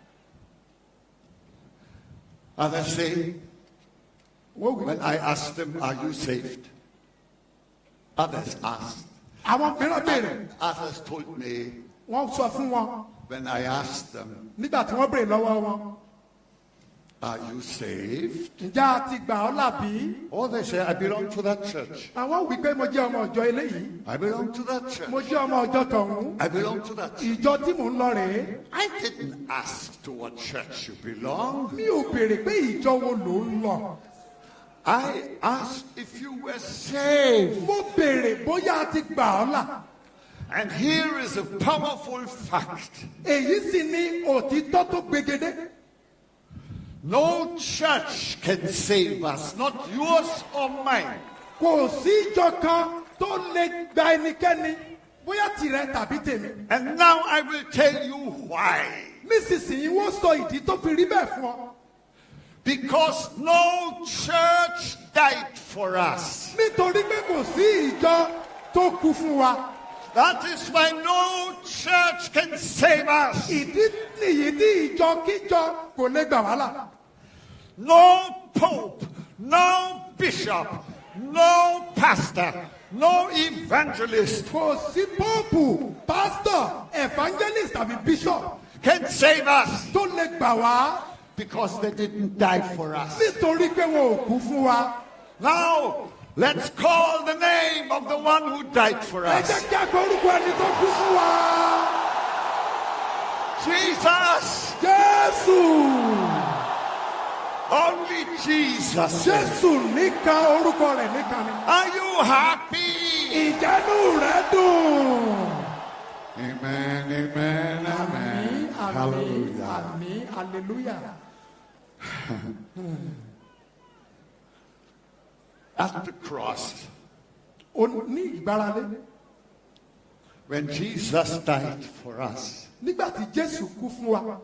Others say, Wọ́n wí. when I asked them, are you saved? Others asked. Àwọn mìíràn béèrè. Others told me, Wọ́n sọ fún wọn when I asked them, nígbà tí wọ́n béèrè lọ́wọ́ wọn. are you saved? Ǹjẹ́ a ti gbà ọ́ làbí? Or they say, I belong to that church. Àwọn wí pé mo jẹ́ ọmọ ọ̀jọ́ eléyìí. I belong to that Mo church. jẹ́ ọmọ ọ̀jọ́ tọ̀hún. I belong to that church. Ìjọ tí mò ń lọ rèé. I didn't ask to what church you belong. Mi ò béèrè pé ìjọ wo ló ń lọ. I asked if you were saved. Mo béèrè bóyá a ti gbà ọ́ là. And here is a powerful fact. Èyí sì ni òtítọ́ tó gbegedé. No church can save us, not yours or mine. Kò sí ìjọ kan tó lè gba ẹnikẹ́ni bóyá tìrẹ tàbí tèmi. And now I will tell you why. Nísinsìnyí wọ́n sọ ìdí tó fi rí bẹ́ẹ̀ fún ọ. Because no church died for us. Nítorí pé kò sí ìjọ tó kú fún wa. That is why no church can save us. Ìdí nìyí tí ìjọ kíjọ kò lè gbà wá là. No pope, no bishop, no pastor, no evangelist Kò sí póòpù, pásítọ̀, evangelist tàbí bishop can save us tó lè gbà wá because they didn't die for us. nítorí pé wọn ò kú fún wa. Now, let's call the name of the one who died for Ẹ us. jẹ́ kí a gbọ́ orúkọ ẹni tó kú fún wa. Jesus, Jésù. only Jesus. Jésù nìkan orúkọ rẹ̀ nìkan ni. Are you happy? Ìjẹ́nu rẹ̀ dùn. Amen, amen, amen. Àmín, Hallelujah. àmín, hallelujah. At the cross, Ó ní ìgbáralé. when Jesus died for us Nígbà tí Jésù kú fún wa,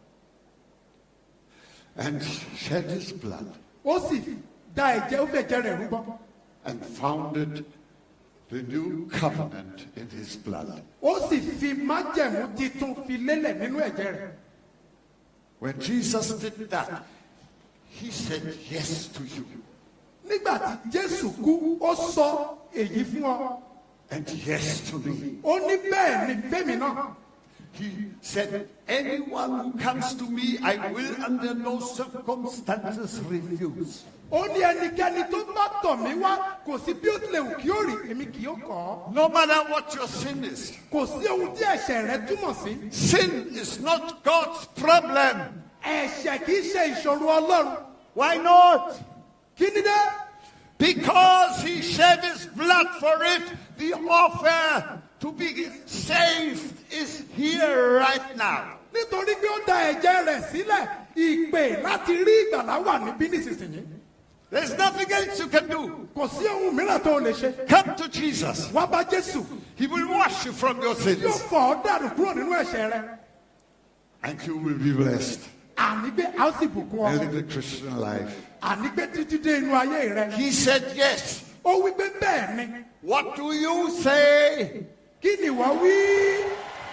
and shed his blood ó sì da ẹ̀jẹ̀, ó fẹ̀jẹ̀ rẹ̀ rúbọ. and founded the new covenant in his blood. Ó sì fi májẹ̀mú titun fi lélẹ̀ nínú ẹ̀jẹ̀ rẹ̀. When Jesus did that, he said yes to you Nígbà tí Jésù kú, ó sọ èyí fún ọ. and yes to me. Ó ní bẹ́ẹ̀ ni fẹ́mi náà. He said, anyone who comes to me, I will under no circumstances refuse. Ó ní ẹnikẹ́ni tó bá tọ̀ mí wá, kò sí bí ó tilẹ̀ wù kí ó rí, èmi kì yóò kọ̀ ọ́. No matter what your sin is. Kò sí ohun tí ẹ̀ṣẹ̀ rẹ túmọ̀ sí. Sin is not God's problem. Ẹ̀ṣẹ̀ kì í ṣe ìṣòro Ọlọ́run. Why not? Kí ni dé? Because he shed his blood for it. The offer to be saved is here right now. Nítorí pé ó da ẹ̀jẹ̀ rẹ̀ sílẹ̀, ìpè láti rí ìgbàlá wà níbí nísinsìnyí. There's nothing else you can do. Kò sí ohun mìíràn tó o lè ṣe. Come to Jesus. Wá bá Jésù. He will wash you from your Yóò sins. fọ̀ ọ́ dànù kúrò nínú ẹ̀ṣẹ̀ rẹ. And you will be blessed Àní pé a ó sì bùkún and ọ. live the Christian life. Àní pé títí dé inú ayé rẹ. He said yes. Ó wí pé bẹ́ẹ̀ ni. What do you say? Kí ni wọ́n wí?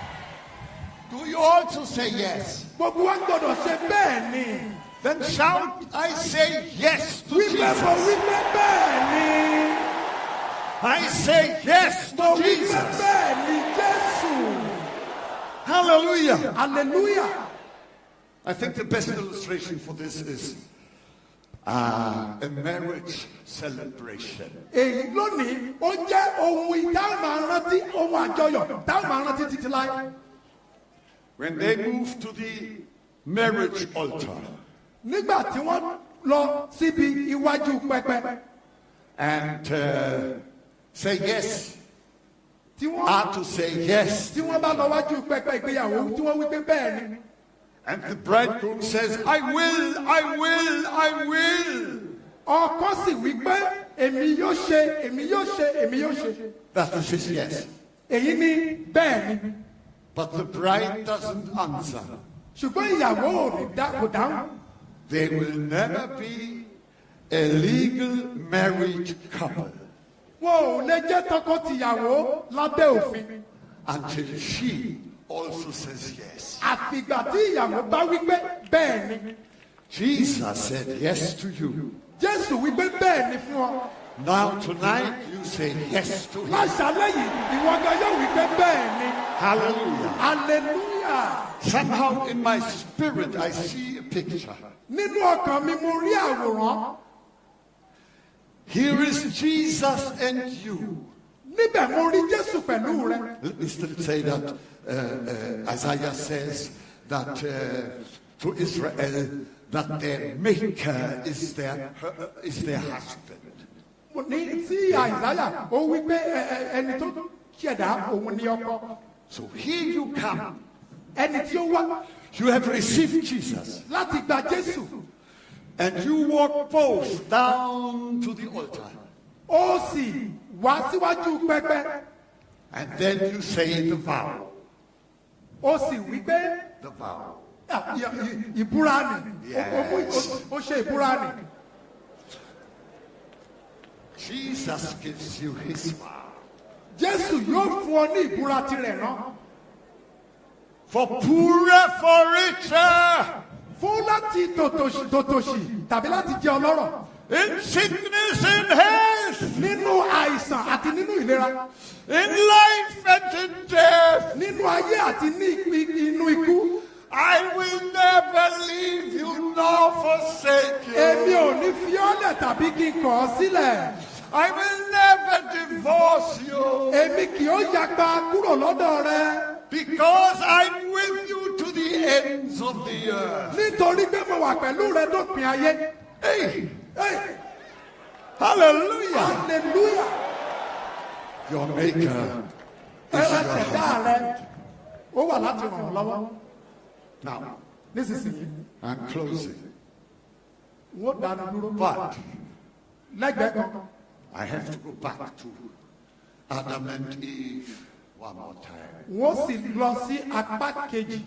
Do you also say yes? Gbogbo wa gbọ́dọ̀ ṣe bẹ́ẹ̀ ni. Then shout, I say yes to Wí pé mo Jesus. wí pé bẹ́ẹ̀ ni. I say yes Mo to wí pé Jesus. bẹ́ẹ̀ ni Jésù. Hallelujah. Hallelujah. I think the best illustration for this is uh, a marriage celebration. Èyí lónìí ó jẹ́ ohun ìdáhùn máa rántí ohun àjọyọ̀ dáhùn máa rántí títí láé. When they moved to the marriage altar Nígbà tí wọ́n lọ síbi iwájú pẹpẹ and uh, say yes, tí wọ́n are to say yes, tí wọ́n bá lọ wájú pẹpẹ ìgbéyàwó tí wọ́n wí pé bẹ́ẹ̀ ni. and the bridegroom says, I will, I will, I will. Ọkọ sì wí pé èmi yóò ṣe èmi yóò ṣe èmi yóò ṣe. That is his yes. Èyí ni bẹ́ẹ̀ ni. But the bride doesn't answer. Ṣùgbọ́n ìyàwó ò ní dá kò dáhùn. They will never be a legal married couple Wọn ò lè jẹ́ tọkọ-tìyàwó lábẹ́ òfin. until she also says yes. Àfìgbà tí ìyàwó bá wí pé bẹ́ẹ̀ ni. Jesus said yes to you. Jésù wí pé bẹ́ẹ̀ ni fún ọ. Now tonight you say yes to him. Láṣálẹ́ yìí ìwọ gan yóò wí pé bẹ́ẹ̀ ni. Hallelujah. Hallelujah. Somehow in my spirit I see a picture. Nínú ọkàn mi mo rí àwòrán. Here is Jesus and you. Níbẹ̀ mo rí Jésù pẹ̀lú rẹ. Let me still say that uh, uh, Isaiah says that uh, to Israel that their maker is their, uh, is their husband. Ní tí Àìsáyà ó wí pé ẹ- ẹ- ẹni tó ṣẹ̀dá òun ni ọkọ. So here you come. Ẹni tí ó wá You have received Jesus. láti gba Jésù. And you walk both down to the altar. Ó sì wá síwájú pẹpẹ. And then you say the vow. Ó sì wí pé The vow. ah, ì- ì- ìbúra ni. Ó- ó mú- ó- Ó ṣe ìbúra ni. Jesus gives you his vow. Jésù yóò fún ọ ní ìbúra tirẹ̀ náà. For poorer, for richer. Fún láti tòtòṣì tòtòṣì tàbí láti jẹ ọlọ́rọ̀. In sickness and health. Nínú àìsàn àti nínú ìlera. In life and in death. Nínú ayé àti ní inú ikú. I will never leave you nor forsake you. Èmi ò ní fi ọ́ lẹ̀ tàbí kí n kọ̀ ọ́ sílẹ̀. I will never divorce you. Èmi kì í yapa kúrò lọ́dọ̀ rẹ. Because I'm with you to the ends of the earth. Nítorí pé mo wà pẹ̀lú rẹ dópin ayé. Hey! Hey! Hallelujah! Hallelujah! Your maker is Ẹ̀rọ your ṣẹ̀dá help. rẹ ó wà láti ràn ọ́ lọ́wọ́. Now, Nísinsìnyí, I'm closing. wọ́n dáná dúró. But Lẹ́gbẹ̀ẹ́ kan, I have to go back to Adam and Eve one more time. wọ́n sì lọ sí apá kejì.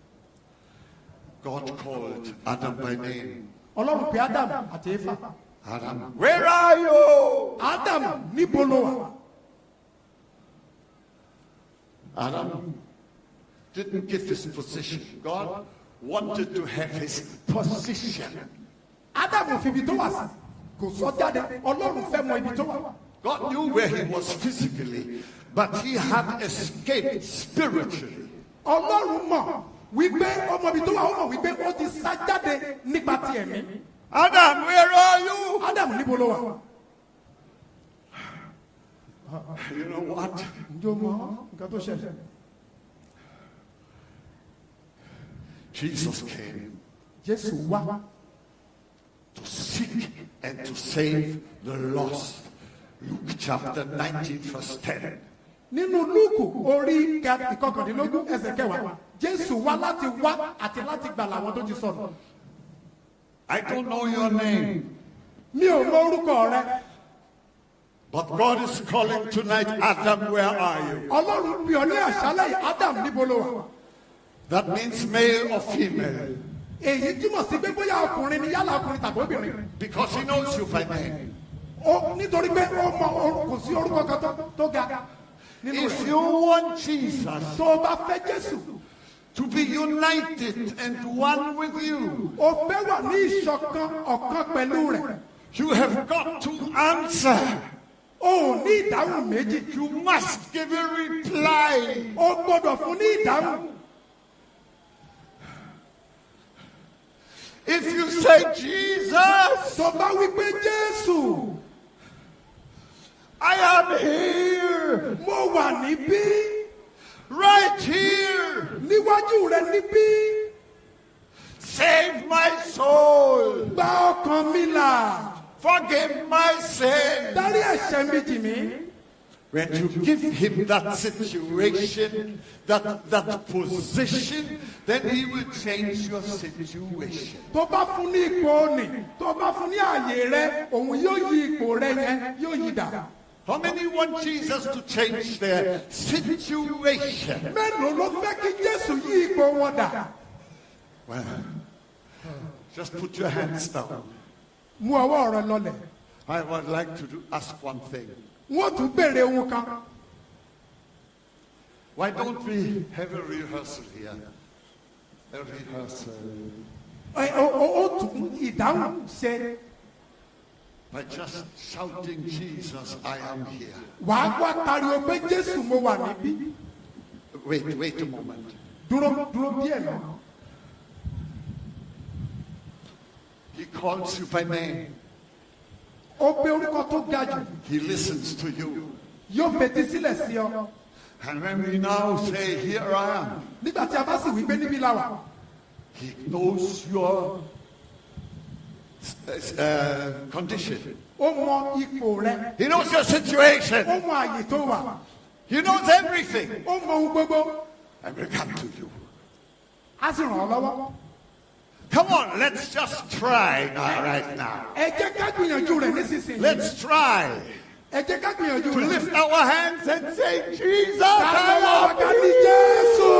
God called Adam by name. Ọlọ́run pè Ádámù àti Éfà. Adam, where are you? Ádámù níbo ló wà? Adam didn't give his position. God wanted to have his position. Ádámù fi ibi tó wà sí. Kò sọ jáde. Ọlọ́run fẹ́ mọ ibi tó wà. God knew where he was physically, but he had escaped spiritually. Ọlọ́run mọ̀ wípé ọmọ ibi tó wà ó mọ̀ wípé ó ti sá jáde nípa ti ẹ̀mí. Adam, where are you? Ádámù níbo ló wà? You know what? Ǹjẹ́ o mọ̀ nǹkan tó ṣẹlẹ̀? Jesus came Jésù wá to seek and to save the lost. Luke chapter nineteen verse ten. nínú Lúùkù orí ìkọkàndínlógún ẹsẹ̀ kẹwàá. Jésù wá láti wá àti láti gbàlà àwọn tó ti sọnù. I don't know your name, Mi ò mọ orúkọ rẹ. but God is calling tonight, Adam, where are you? Ọlọ́run bí ọ ní àṣálẹ́ yìí, Ádámù níbo ló wà? That means male or female, Èyí túmọ̀ sí pé bóyá ọkùnrin ni yálà ọkùnrin tàbí obìnrin. because he knows you by name. Ó nítorí pé ó mọ or- kò sí orúkọ kan tó- tó ga nínú If rẹ̀. you want Jesus Tó o bá fẹ́ Jésù, to be united and one with you, o fẹ́ wà ní ìṣọ̀kan ọ̀kan pẹ̀lú rẹ̀. you have got to answer. O ò ní ìdáhùn méjì. You must give a reply. O gbọ́dọ̀ fún ní ìdáhùn. If you say, Jesus, Tó bá wí pé Jésù, I am here, mo wà níbí, right here, níwájú rẹ níbí, save my soul, gba ọkàn mi là, forgive my sin. dárí ẹ̀ṣẹ̀ mi jì mí. When you give him that situation, that, that position, then he will change your situation. Tó bá fún ní ipò nì, tó bá fún ní ààyè rẹ, òun yóò yí ipò rẹ yẹn, yóò yí dà. How many want Jesus to change their situation? Mélòó ló fẹ́ kí Jésù yí ipò wọn dà? Well, just put your hands down. Mú ọwọ́ rẹ lọlẹ̀. I would like to do, ask one thing. Wọ́n tún béèrè ohun kan. Why don't we have a rehearsal here? A rehearsal. Ẹ- o- o- Ó tún ìdáhùn ṣe. By just shouting, Jesus, I am here. Wàá wá pariwo pé Jésù mo wà níbí. Wait, wait a moment. Dúró dúró díẹ̀ náà. He calls you by name. Ó pe orúkọ tó ga jù. He listens to you. Yóò fetí sílẹ̀ sí ọ. And when we now say, here I am, Nígbà tí a bá sì wí pé níbí la wà. he knows your uh, condition. Ó mọ ipò rẹ. He knows your situation. Ó mọ àyè tó wà. He knows everything. Ó mọ ohun gbogbo. And will come to you. Á sì ràn ọ́ lọ́wọ́. Come on, let's just try now, right now. Ẹ jẹ́ ká gbìyànjú rẹ̀ nísinsìnyí. Let's try Ẹ jẹ́ ká gbìyànjú to rẹ̀. lift our hands and say, Jesus, Ká lọ́wọ́ wa I ká love ní you. Jésù.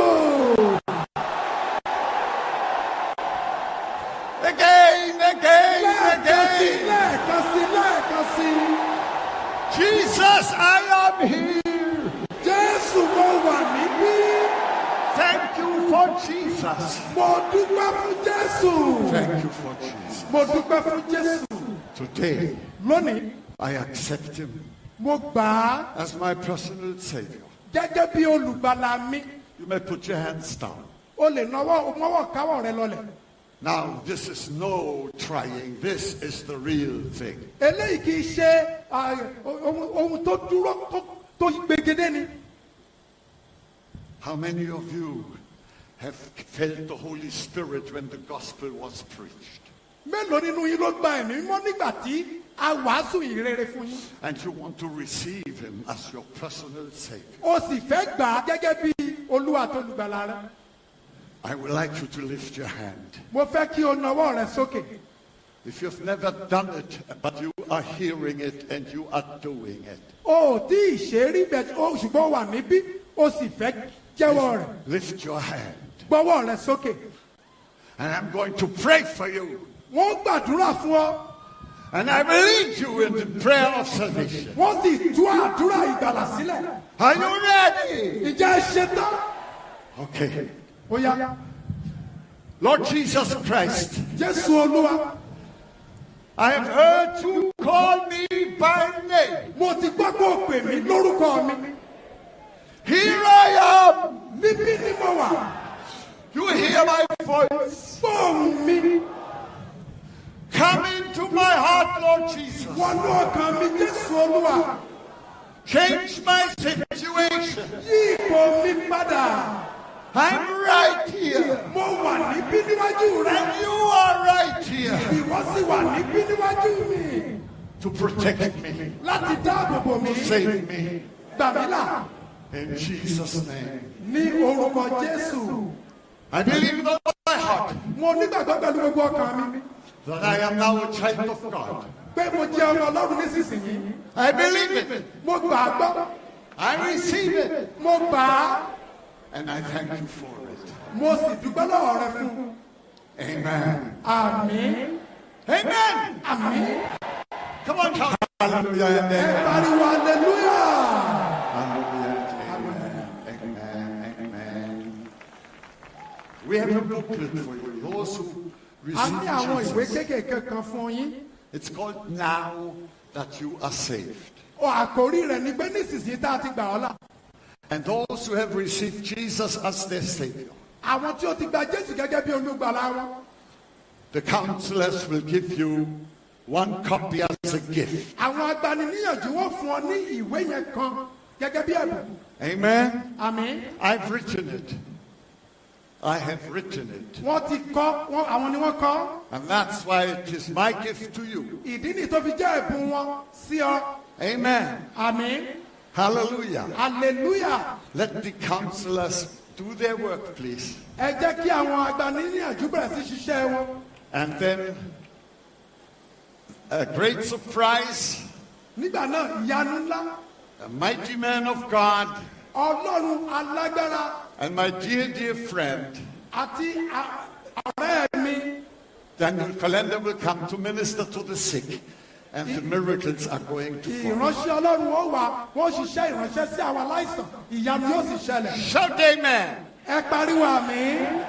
Again, again, Lẹ́ẹ̀kan sí, again. lẹ́ẹ̀kan sí, lẹ́ẹ̀kan sí. Jesus, I am here. Jesus. Mo dúpẹ́ fún Jésù. Thank you for Jesus. Mo dúpẹ́ fún Jésù. Today, Lónìí, I accept him mo gbà á as my personal Savior. gẹ́gẹ́ bí olùgbàlà mi. You may put your hands down. O lè nawọ́ mọ́wọ́ káwọ́ rẹ lọlẹ̀. Now, this is no trying. This is the real thing. Eléyìí kì í ṣe ah, ohun ohun tó dúró tó- tó gbegede ni. How many of you have felt the Holy Spirit when the gospel was preached? Mélòó nínú yín ló gba ẹ̀mí mímọ́ nígbà tí a wàásù ìrere fún yín? And you want to receive him as your personal Savior. O sì fẹ́ gbà á gẹ́gẹ́ bí Olúwa tó lùgbàlà rẹ. I would like you to lift your hand. Mo fẹ́ kí o nawọ́ rẹ sókè. If you've never done it, but you are hearing it and you are doing it, O ò tí ì ṣe rí bẹ́ẹ̀ o ṣùgbọ́n o wà níbí o sì fẹ́ jẹ́wọ́ rẹ̀. lift your hand. Gbọ́wọ́ rẹ sókè. And I'm going to pray for you. Wọ́n gbàdúrà fún ọ. And I will lead you in the prayer of salvation. Wọ́n sì tú àdúrà ìgbàlà sílẹ̀. Are you ready? Ìjẹ́ ẹ ṣe tán. Okay. Ó yá. Lord Jesus Christ, Jésù Olúwa. I have heard you call me by name. Mo ti gbọ́ pé o pè mí lórúkọ mi. Here I am. Níbí ni mo wà. You hear my voice. Fóònù mi. Come into my heart, Lord Jesus. Wọnú ọkàn mi Jésù Olúwa. Change my situation. Yí ipò mi padà. I'm right here. Mo wà níbí níwájú rẹ. And you are right here Ìwọ sì wà níbí níwájú mi. to protect me, Láti dáàbò bò mí. save me. Gbà mí là. In Jesus' name. Ní orúkọ Jésù. I believe with all my heart Mo nígbàgbọ́ pẹ̀lú gbogbo ọkàn mi. that I am now a child of God. Pé mo jẹ́ ọmọ Ọlọ́run nísinsìnyí. I believe it. Mo gbà á gbọ́. I receive it. Mo gbà á. And I thank you for it. Mo sì dúpẹ́ lọ́wọ́ rẹ fún. Amen. Àmín. Amen. Àmín. Come on, shout hallelujah and Ẹ amen. pariwo hallelujah. Hallelujah. Amen. Amen. Amen. We have a booklet for you. Those who A ní àwọn receive ìwé Jesus. kéékèèké kan fún yín. It's called Now That You Are Saved. Ó àkórí rẹ̀ ni pé nísinsìnyí tá a ti gbà ọ́ là. And those who have received Jesus as their Savior, Àwọn tí ó ti gba Jésù gẹ́gẹ́ bí olùgbàlà wọn. the counselors will give you one copy as a gift. Àwọn agbaniníyànjú wọ́n fún ọ ní ìwé yẹn kan gẹ́gẹ́ bí ẹ̀bùn. Amen. Àmín. I've written it. I have written it. Wọ́n ti kọ́ wọ́n àwọn ni wọ́n kọ́. And that's why it is my gift to you. Ìdí nìyí tó fi jẹ́ ẹ̀bùn wọn sí ọ. Amen. Àmín. Hallelujah. Hallelujah. Let the counselors do their work, please. Ẹ jẹ́ kí àwọn agbaniníyànjú bẹ̀rẹ̀ sí ṣiṣẹ́ wọn. And then a great surprise, Nígbà náà ìyanu ńlá. a mighty man of God, Ọlọ́run alágbára and my dear, dear friend, àti a- ọ̀rẹ́ mi. Daniel Calendar will come to minister to the sick. And the miracles are going to follow. Ìránṣẹ́ Ọlọ́run ó wà wọ́n ṣiṣẹ́ ìránṣẹ́ sí àwọn aláìsàn. Ìyanu yóò sì ṣẹlẹ̀. Shout amen. Ẹ pariwo àmín.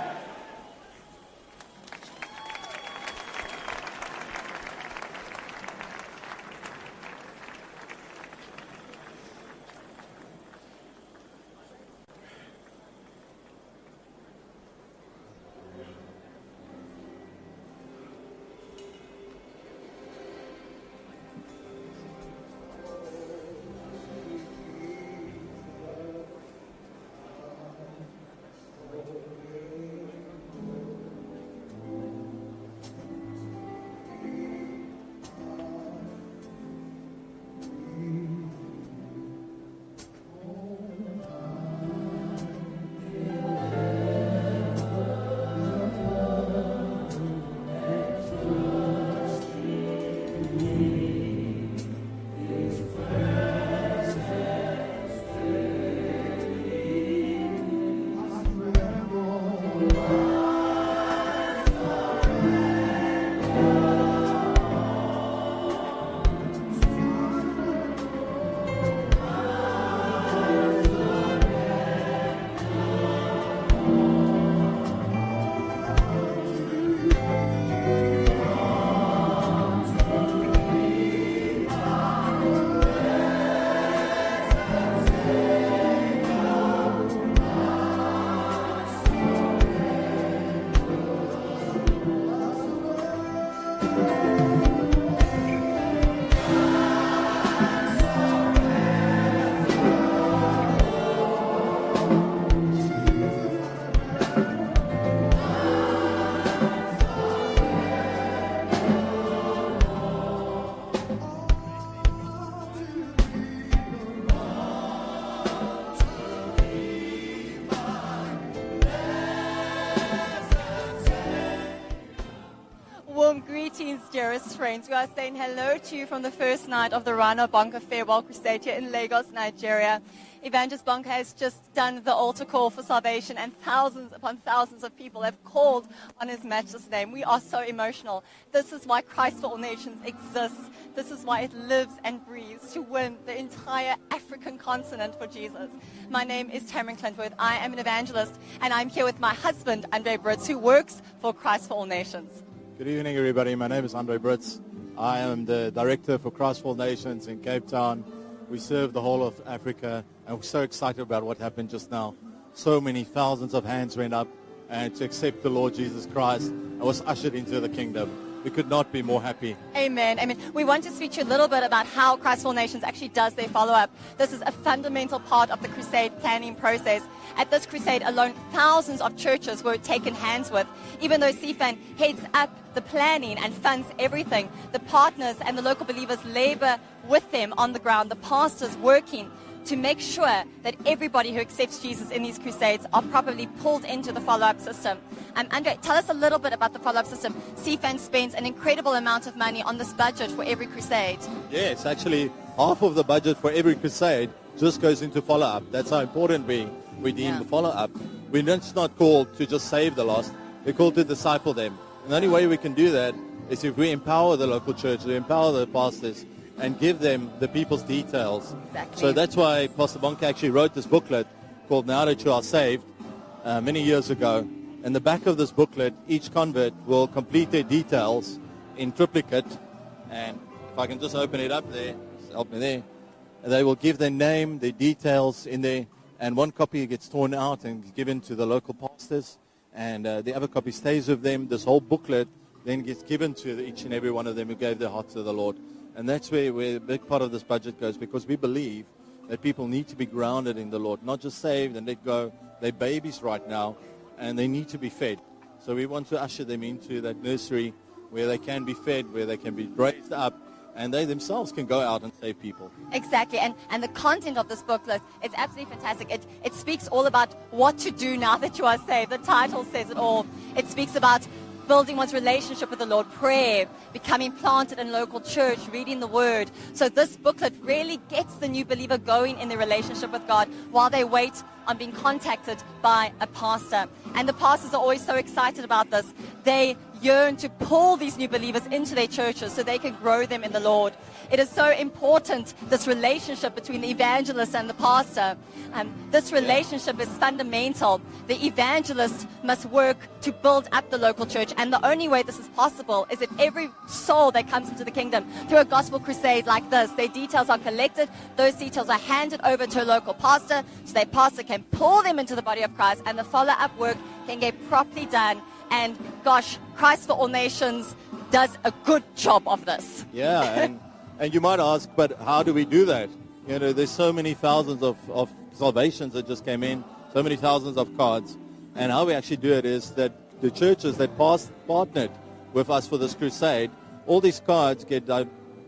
Warm greetings, dearest friends. We are saying hello to you from the first night of the Rana Bonka Farewell Crusade here in Lagos, Nigeria. Evangelist Bonka has just done the altar call for salvation, and thousands upon thousands of people have called on his matchless name. We are so emotional. This is why Christ for All Nations exists. This is why it lives and breathes, to win the entire African continent for Jesus. My name is Tamron Clintworth. I am an evangelist, and I'm here with my husband, Andre Brits, who works for Christ for All Nations. Good evening, everybody. My name is Andre Brits. I am the director for Christ for All Nations in Cape Town. We serve the whole of Africa, and we're so excited about what happened just now. So many thousands of hands went up and to accept the Lord Jesus Christ and was ushered into the kingdom. We could not be more happy. Amen. Amen. We want to speak to you a little bit about how Christ for All Nations actually does their follow-up. This is a fundamental part of the crusade planning process. At this crusade alone, thousands of churches were taken hands with. Even though C F A N heads up the planning and funds everything, the partners and the local believers labor with them on the ground, the pastors working to make sure that everybody who accepts Jesus in these crusades are properly pulled into the follow-up system. Um, Andre, tell us a little bit about the follow-up system. C F A N spends an incredible amount of money on this budget for every crusade. Yes, actually, half of the budget for every crusade just goes into follow-up. That's how important we, we deem Yeah. the follow-up. We're just not called to just save the lost. We're called to disciple them. And the only way we can do that is if we empower the local church, we empower the pastors, and give them the people's details. Exactly. So that's why Pastor Bonka actually wrote this booklet called Now That You Are Saved uh, many years ago. In the back of this booklet, each convert will complete their details in triplicate. And if I can just open it up there, help me there. And they will give their name, their details in there, and one copy gets torn out and given to the local pastors, and uh, the other copy stays with them. This whole booklet then gets given to each and every one of them who gave their heart to the Lord. And that's where, where a big part of this budget goes, because we believe that people need to be grounded in the Lord, not just saved and let go. They're babies right now, and they need to be fed. So we want to usher them into that nursery where they can be fed, where they can be raised up, and they themselves can go out and save people. Exactly, and, and the content of this booklet is absolutely fantastic. It, it speaks all about what to do now that you are saved. The title says it all. It speaks about building one's relationship with the Lord, prayer, becoming planted in local church, reading the Word. So this booklet really gets the new believer going in their relationship with God while they wait on being contacted by a pastor. And the pastors are always so excited about this. They yearn to pull these new believers into their churches so they can grow them in the Lord. It is so important, this relationship between the evangelist and the pastor. Um, this relationship is fundamental. The evangelist must work to build up the local church, and the only way this is possible is if every soul that comes into the kingdom through a gospel crusade like this, their details are collected, those details are handed over to a local pastor, so their pastor can pull them into the body of Christ, and the follow-up work can get properly done. And gosh, Christ for All Nations does a good job of this. Yeah, and, and you might ask, but how do we do that? You know, there's so many thousands of, of salvations that just came in, so many thousands of cards. And how we actually do it is that the churches that past, partnered with us for this crusade, all these cards get uh,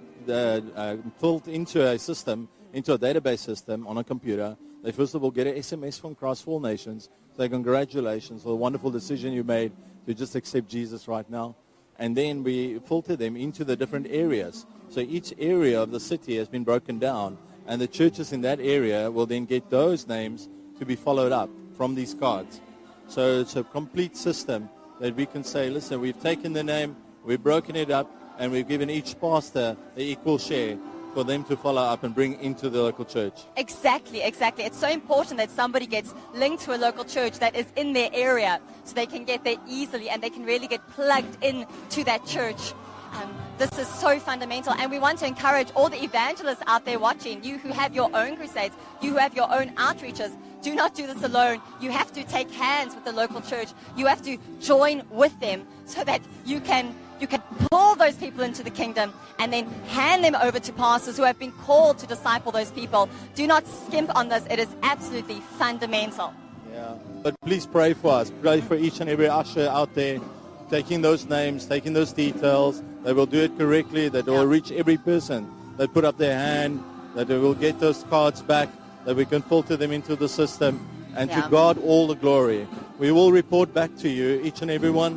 uh, filled into a system, into a database system on a computer. They first of all get an S M S from Christ for All Nations, say congratulations for the wonderful decision you made to just accept Jesus right now. And then we filter them into the different areas. So each area of the city has been broken down, and the churches in that area will then get those names to be followed up from these cards. So it's a complete system that we can say, listen, we've taken the name, we've broken it up, and we've given each pastor the equal share for them to follow up and bring into the local church. Exactly, exactly. It's so important that somebody gets linked to a local church that is in their area so they can get there easily and they can really get plugged in to that church. Um, this is so fundamental, and we want to encourage all the evangelists out there watching, you who have your own crusades, you who have your own outreaches. Do not do this alone. You have to take hands with the local church. You have to join with them so that you can you can pull those people into the kingdom and then hand them over to pastors who have been called to disciple those people. Do not skimp on this. It is absolutely fundamental. Yeah, but please pray for us. Pray for each and every usher out there, taking those names, taking those details. They will do it correctly, that will reach every person that put up their hand, that they will get those cards back, that we can filter them into the system, and Yeah. to God all the glory. We will report back to you, each and every one,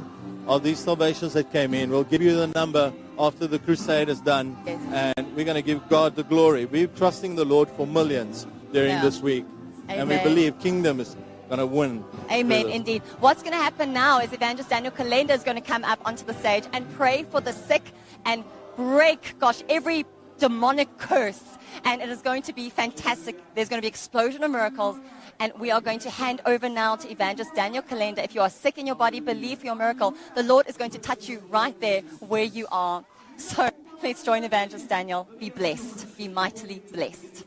of these salvations that came in. We'll give you the number after the crusade is done. Yes. And we're going to give God the glory. We're trusting the Lord for millions during Yeah. this week. And we Amen. believe kingdom is going to win. Amen, through this. indeed. What's going to happen now is Evangelist Daniel Kalenda is going to come up onto the stage and pray for the sick and break, gosh, every demonic curse. And it is going to be fantastic. There's going to be explosion of miracles. And we are going to hand over now to Evangelist Daniel Kalenda. If you are sick in your body, believe for your miracle. The Lord is going to touch you right there where you are. So please join Evangelist Daniel. Be blessed. Be mightily blessed.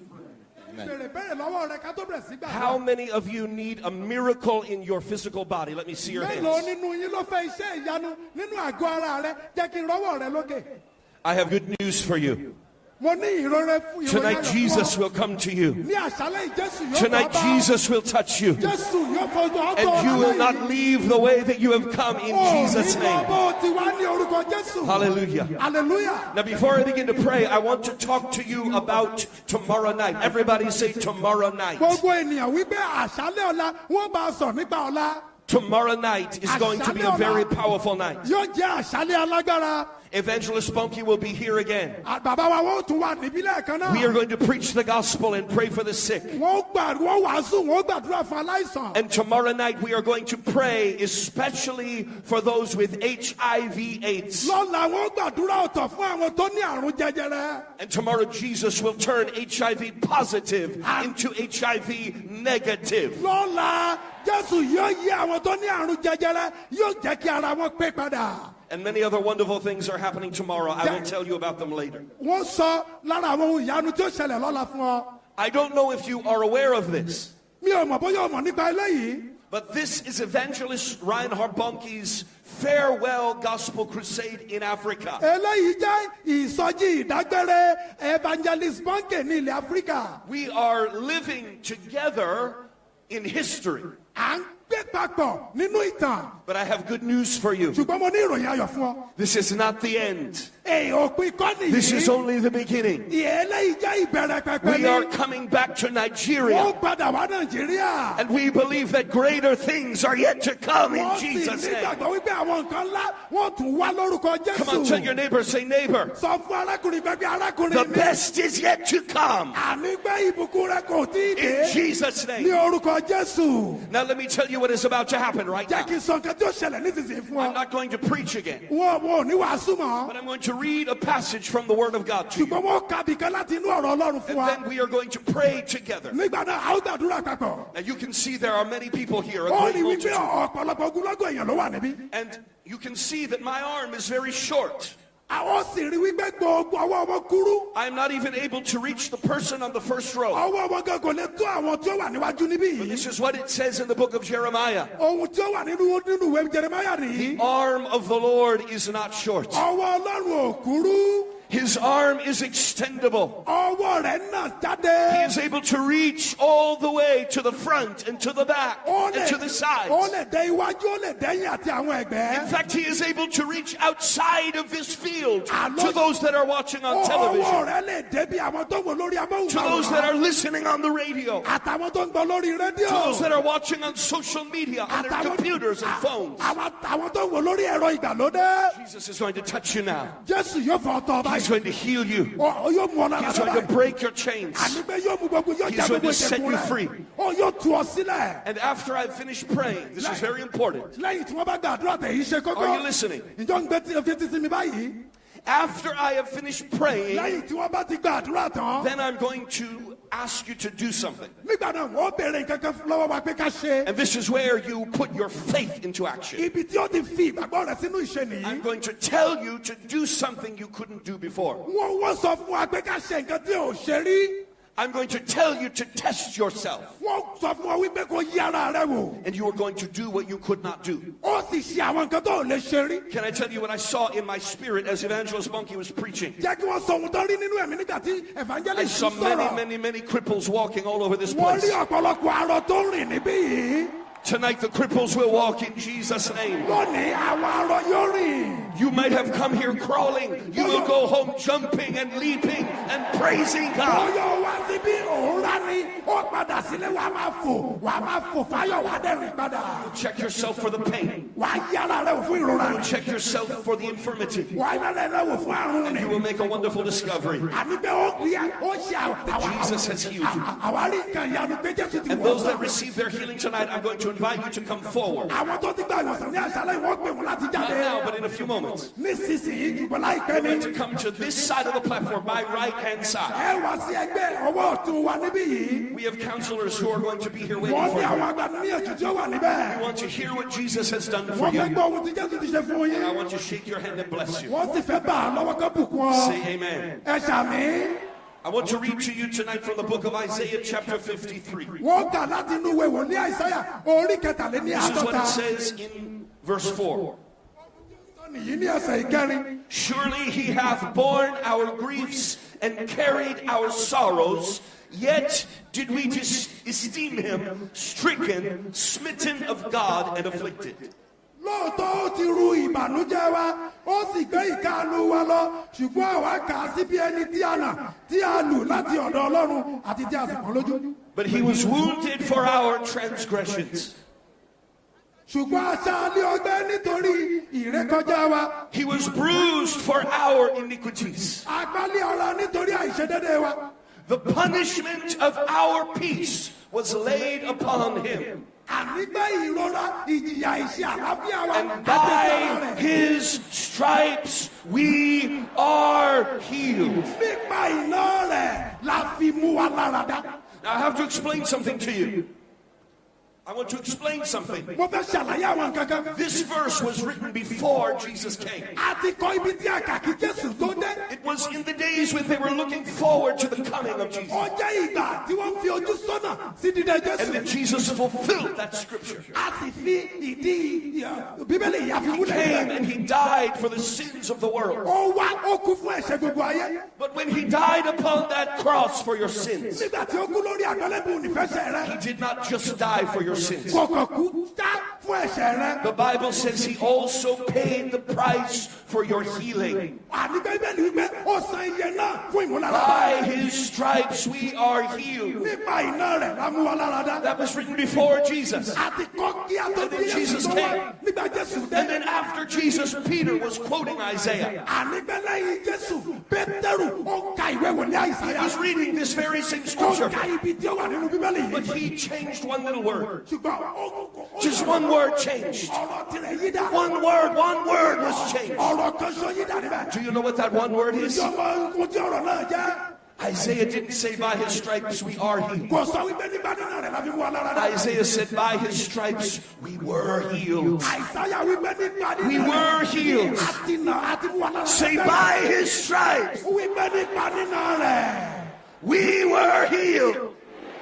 Bèrè bèrè lọ́wọ́ rẹ ká tó bẹ̀rẹ̀ sí gbàdúrà. How many of you need a miracle in your physical body? Let me see your Mélòó hands. nínú yín ló fẹ́ iṣẹ́ ìyanu nínú àgọ́ ara rẹ? Jẹ́ kí n rọ́wọ́ rẹ lókè. I have good news for you. Mo ní ìrora fún ìròyìn Tonight, ayọ̀ fún Jesus ọ. will come to you. Ní àṣálẹ́ yìí, Jésù yóò Tonight, wá bá ọ. Jesus will touch you. Jésù yóò fojú ọ̀tọ̀ And you will ọ̀rọ̀ not yìí. leave the way that you have come in Ó, Jesus' nínú name. ọmọ tí wá ní orúkọ Jésù. Hallelujah. Hallelujah. Now, before I begin to pray, I want to talk to you about tomorrow night. Everybody say tomorrow night. Gbogbo ènìyàn wípé àṣálẹ́ ọ̀la wọ́n bá a sọ nípa ọ̀la. Tomorrow night is going to be a very powerful night. Yóò jẹ́ àṣálẹ́ alágbára. Evangelist Spunky will be here again. À- Bàbá wa wọ́n tún wà níbí lẹ́ẹ̀kan náà. We are going to preach the gospel and pray for the sick. Wọ́n gbà wọ́n wàásù wọ́n gbàdúrà fún aláìsàn. And tomorrow night we are going to pray especially for those with H I V AIDS. Lọ́la wọ́n gbàdúrà ọ̀tọ̀ fún àwọn tó ní àrùn jẹjẹrẹ. And tomorrow Jesus will turn H I V positive into H I V negative. Lọ́la Jésù yóò yí àwọn tó ní àrùn jẹjẹrẹ yóò jẹ́ kí ara wọn pé padà. And many other wonderful things are happening tomorrow. I will tell you about them later. Wọ́n sọ lára àwọn ohun ìyanu tí ó ṣẹlẹ̀ lọ́la fún ọ. I don't know if you are aware of this, Mi ò mọ̀ bóyá o mọ̀ nípa eléyìí. but this is Evangelist Reinhard Bonnke's farewell gospel crusade in Africa. Eléyìí jẹ́ ìsọjí ìdágbére Evangelist Bonnke ní ilẹ̀ Áfíríkà. We are living together in history. À ń gbé papọ̀ nínú ìtàn. But I have good news for you. Ṣùgbọ́n mo ní ìròyìn ayọ̀ fún ọ. This is not the end. Èè òpin kọ́ nìyí. This is only the beginning. Ìyẹn eléyìí jẹ́ ìbẹ̀rẹ̀ pẹpẹ We ní. are coming back to Nigeria. Wọ́n padà wá Nàìjíríà. And we believe that greater things are yet to come in Wọ́n sì Jesus' name. nígbàgbọ́ wípé àwọn nǹkan ńlá wọ́n tún wá lórúkọ Come on, tell your Jésù. neighbor, say neighbor. Sọ fún arákùnrin gbẹgbẹ arákùnrin The mi. best is yet to come Àní gbé ìbùkún rẹ kò tí ì in dé. Jesus' Ní name. orúkọ Jésù. Now let me tell you what is about to happen right Jẹ́ now. kí n sọ nǹkan tí ó ṣẹlẹ̀ nísinsìnyí fún I'm ọ. not going to preach again, Wọ́n wọ́n ò ní wàásù mọ́. but I'm going to read a passage from the Word of God to you. Ṣùgbọ́n wọ́n kà bìkan láti inú ọ̀rọ̀ Ọlọ́run fún And wa. then we are going to pray together. Nígbà náà a ó gbàdúrà papọ̀. Now you can see there are many people here, a Ó great ní wípé multitude. ọ̀pọ̀lọpọ̀ ogunlọ́gọ̀ èèyàn ló wà níbí. And you can see that my arm is very short. Àwọn sì rí wípé gbogbo ọwọ́ wọn kúrú. I'm not even able to reach the person on the first row. Ọwọ́ wọn gan kò lè tó àwọn tí ó wà níwájú níbí But yìí. this is what it says in the book of Jeremiah. Ohun tí ó wà nínú nínú ìwé Jeremiah nìyí. The arm of the Lord is not short. Ọwọ́ Ọlọ́run ò kúrú. His arm is extendable. Ọwọ́ rẹ̀ nà He jáde. is able to reach all the way to the front and to the back Ó and lè to the ó sides. lè dé iwájú, ó lè dẹ́yìn àti àwọn In ẹ̀gbẹ́. fact, he is able to reach outside of this field Àlọ́- to those that are watching on Ọwọ́ television, rẹ̀ lè débi àwọn tó wò lórí to those that are amóhùnmáwòrán. listening on the radio, to Àtàwọn tó ń gbọ́ lórí rédíò. those that are watching on social media, on their Àtàwọn- computers and phones. Àwọn àwọn tó ń wò lórí ẹ̀rọ ìgbàlódé. Jesus is going to touch you now. Jésù yóò fọ ọtọ He's báyìí. going to heal you. Ó yóò mú ọ lára He's going to báyìí. break your chains. Àní pé yóò mú gbogbo yóò He's já going gbogbo to set ìjẹ̀kùn you rẹ̀. free. Ó yóò tú ọ sílẹ̀. And after I've finished praying, this is very important. Lẹ́yìn tí wọ́n bá gbàdúrà tẹ̀yìn ṣe kókó. Are you listening? Ìjọ ń gbé tí fi títí mi báyìí. After I have finished praying, Lẹ́yìn tí wọ́n bá ti gbàdúrà tán. then I'm going to ask you to do something. Nígbà náà wọ́n béèrè nǹkan kan lọ́wọ́ wa pé ká ṣe. And this is where you put your faith into action. Ibi tí ó ti fi ìgbàgbọ́ rẹ̀ sínú ìṣe I'm nìyí. going to tell you to do something you couldn't do before. Wọ́n wọ́n sọ fún wa pé ká ṣe nǹkan tí ò ṣe rí. I'm going to tell you to test yourself. Wọ́n sọ fún wa wípé kó yí ara rẹ wò. And you are going to do what you could not do. Ó sì ṣe àwọn nǹkan tó ò lè ṣe rí. Can I tell you what I saw in my spirit as Evangelist Monkey was preaching? Jẹ́ kí wọ́n sọ ohun tó rí nínú ẹ̀mí nígbà tí I evangelist saw many, sọ̀rọ̀. many, many cripples walking all over this Wọ́n place. rí ọ̀pọ̀lọpọ̀ arọ tó rìn níbí yìí. Tonight the cripples will walk in Jesus' name. Lónìí àwọn arọ yóò rìn. You might have come here crawling. You will go home jumping and leaping and praising God. Ọyọ wá síbí òun rá ní. Ó padà sílé wa máa fò. Wà á máa fò fáyọ̀ wá dẹ́rìn padà. Check yourself for the pain. Wà á yára rẹ̀ wò fún ìrora. Check yourself for the infirmity. Wà á yára rẹ̀ wò fún àrùn ni. You will make a wonderful discovery. Àní bẹ́ẹ̀ ó rí ó ṣe àwọn Jesus has healed you. àwárí kan ìyanu pé Jésù ti And wọ̀ those sàn. that receive their healing tonight, I'm going to invite you to come forward. Àwọn tó ti gba ìwòsàn ní àṣálẹ́ ìwọ́n pè wọ́n láti Not jáde. now, but in a few moments. Nísinsìnyí ìgbọ́n láìpẹ́ Going ni. to come to this side of the platform, my right hand side. Ẹ wá sí ẹgbẹ́ ọwọ́ ọ̀tún wa níbí yìí. We have counselors who are going to be here waiting Wọ́n for ní àwọn you. àgbàdo ní ètò tí ó wà níbẹ̀. We want to hear what Jesus has done for Wọ́n fẹ́ you. gbọ́ ohun tí Jésù ti ṣe fún And I yín. want to shake your hand and bless you. Wọ́n sì fẹ́ bá a lọ́wọ́ kan bùkún ọ. Say amen. Ẹ ṣàmì. I want to read to you tonight from the book of Isaiah, chapter fifty-three. Wọ́n kà láti inú ìwé wòlíì Àìsáyà orí kẹtàléní This is what àádọ́ta. it says in verse four. Nìyí ní ẹsẹ̀ ìkẹrin. Surely he hath borne our griefs and carried our sorrows, yet did we dis- esteem him stricken, smitten of God, and afflicted. Lóòótọ́ ó ti ru ìbànújẹ́ wa, ó sì gbé ìkáàánú wa lọ, ṣùgbọ́n àwa kà á sí bí ẹni tí a nà, tí a lù láti ọ̀dọ̀ Ọlọ́run àti tí a sì pọ́n lójú. But he was wounded for our transgressions. Ṣùgbọ́n aṣá lé ọgbẹ́ nítorí ìrékọjá wa. He was bruised for our iniquities. Àgbálẹ̀ ọ̀la nítorí àìṣedédé wa. The punishment of our peace was laid upon him. Ànígbẹ́ ìrora ìjìyà ìṣe àlàáfíà wa. And by his stripes we are healed. Nípa iná rẹ̀ la fi mú wa láradá. Now I have to explain something to you. I want to explain something. Mo fẹ́ ṣàlàyé àwọn nǹkan kan. This verse was written before Jesus came. A ti kọ ibi tí a kà kí Jésù tó dé. It was in the days when they were looking forward to the coming of Jesus. Ó jẹ́ ìgbà tí wọ́n fi ojú sọ́nà sí dídé And then Jésù. Jesus fulfilled that scripture. A sì fi ìdí uh, Bíbélì ìyá fi He múlẹ̀ came níbẹ̀. and he died for the sins of the world. Ó wá ó kú fún ẹ̀ṣẹ̀ gbogbo ayé. But when he died upon that cross for your sins, Nígbà tí ó kú lórí àgbélébùú nífẹ̀ẹ́sẹ̀ he rẹ̀. did not just die for your sins. Kò kàn kú dá fún ẹ̀ṣẹ̀ rẹ̀. The Bible says he also paid the price for your healing. Àní Bíbélì wípé ó san iye náà fún ìmúláradá. By his stripes we are healed. Nípa iná rẹ̀ la mú wa láradá. That was written before Jesus. A ti kọ́ kí a tó And then bí Jesus Jésù tó came. wá. Nígbà Jésù dé. And then after Jesus, Peter was quoting Isaiah. Àní bẹ́ẹ̀ lẹ́yìn Jésù, Pétérù ó ka ìwé wòlíì He Àìsáyà. was reading this very same Ó scripture. ka ibi tí ó wà nínú Bíbélì But yìí. he changed one little word. Ṣùgbọ́n ó- ó- Just one word changed. ọ̀rọ̀ tirẹ̀ yí dà. One word, one word was changed. Ọ̀rọ̀ kan ṣo yí dà níbẹ̀. Do you know what that one word is? Ìjọba ohun tí ọ̀rọ̀ náà jẹ́. Isaiah didn't say by his stripes we are healed. Kò sọ wípé nígbà nínú rẹ̀ la fi mú wa láradá. Isaiah said by his stripes we were healed. Àìsáyà wípé nígbà nínú We rẹ̀ were healed. àti nà àti mú wa láradá. Say by his stripes Wípé nígbà nínú rẹ̀ we were healed.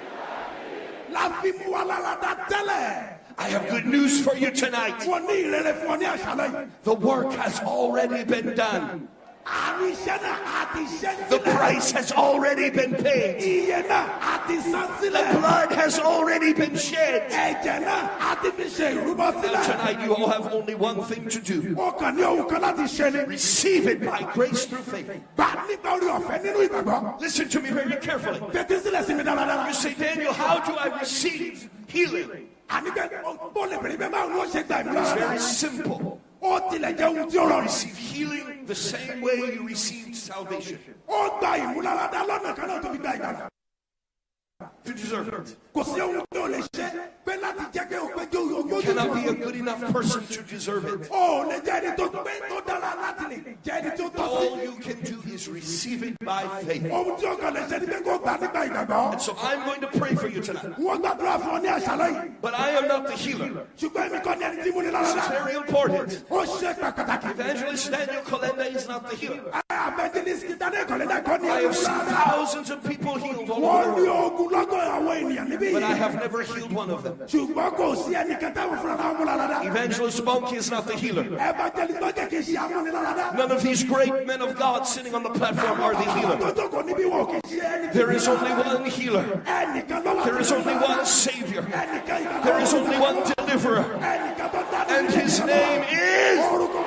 la fi mú wa láradá tẹ́lẹ̀. I have good news for you tonight. Wọ́n ní ìrere fún ọ ní àṣálẹ́ yìí. The work has already been done. Àmì iṣẹ́ náà àti iṣẹ́ The sílẹ̀. price has already been paid. Iye náà àti san The sílẹ̀. blood has already been shed. Ẹ̀jẹ̀ náà àti fi ṣe ìrúbọ Now sílẹ̀. tonight you all have only one thing to do. Ó kàn ní ohun kan láti ṣe ni. Receive it by grace through faith. Gbà nípa orí ọ̀fẹ́ nínú ìgbàgbọ́. Listen to me very carefully. Fetí sílẹ̀ sí mi dáradára. You say, Daniel, how do I receive healing? Àní bẹ́ẹ̀ bó lè bèrè bẹ́ẹ̀ báwo ni ó ṣe gbà mí It's lára. very simple. Ó tilẹ̀ jẹ́ ohun tí ó rọrùn. Receive healing the same way you received salvation. Ó gba ìmúláradá lọ́nà kan náà tó fi gba ìgbàlà. You deserve it. Kò sí ohun tí ó lè ṣe pé láti jẹ́ pé ó pé jó You ogójì cannot be a tó. good enough person to deserve it. Ó lè jẹ́ ẹni tó pé tó dára láti lè jẹ́ ẹni tó tọ́ All sí. you can do is receive it by faith. Ohun tí ó kàn lè ṣe ni pé kó gbà nípa ìgbàgbọ́. So I'm going to pray for you tonight. Wọ́n gbàdúrà fún ọ ní àṣálẹ́ yìí. But I am not the healer. Ṣùgbọ́n èmi kọ́ ni ẹni tí mo ní This is láradá. very important. Ó ṣe pàtàkì. Evangelist Daniel Kolenda is not the healer. Àbí evangelist Daniel Kọ̀lẹ́dà kọ́ ní I have seen ìmúláradá. thousands of people healed all Wọ́n over ní the world, ogun lọ́gọ́ àwọn ènìyàn níbí but I yìí. have never healed one of them. Ṣùgbọ́n kò sí ẹnìkan táwọn fúnra náà múláradá. Evangelist Bonke is not the healer. Evangelist Bọ́kẹ́ kì í ṣe amúniláradá. None of these great men of God sitting on the platform are the Àwọn healer. tó jókòó níbí wọn kì í ṣe ẹni tí There is only one healer. ẹnìkan ló wà There is fún only ìmúláradá. one Savior. Ẹnìkan ìgbàlá There is wà. only one deliverer. Ẹnìkan tó dá And níbi his ìjọba. name is... Orúkọ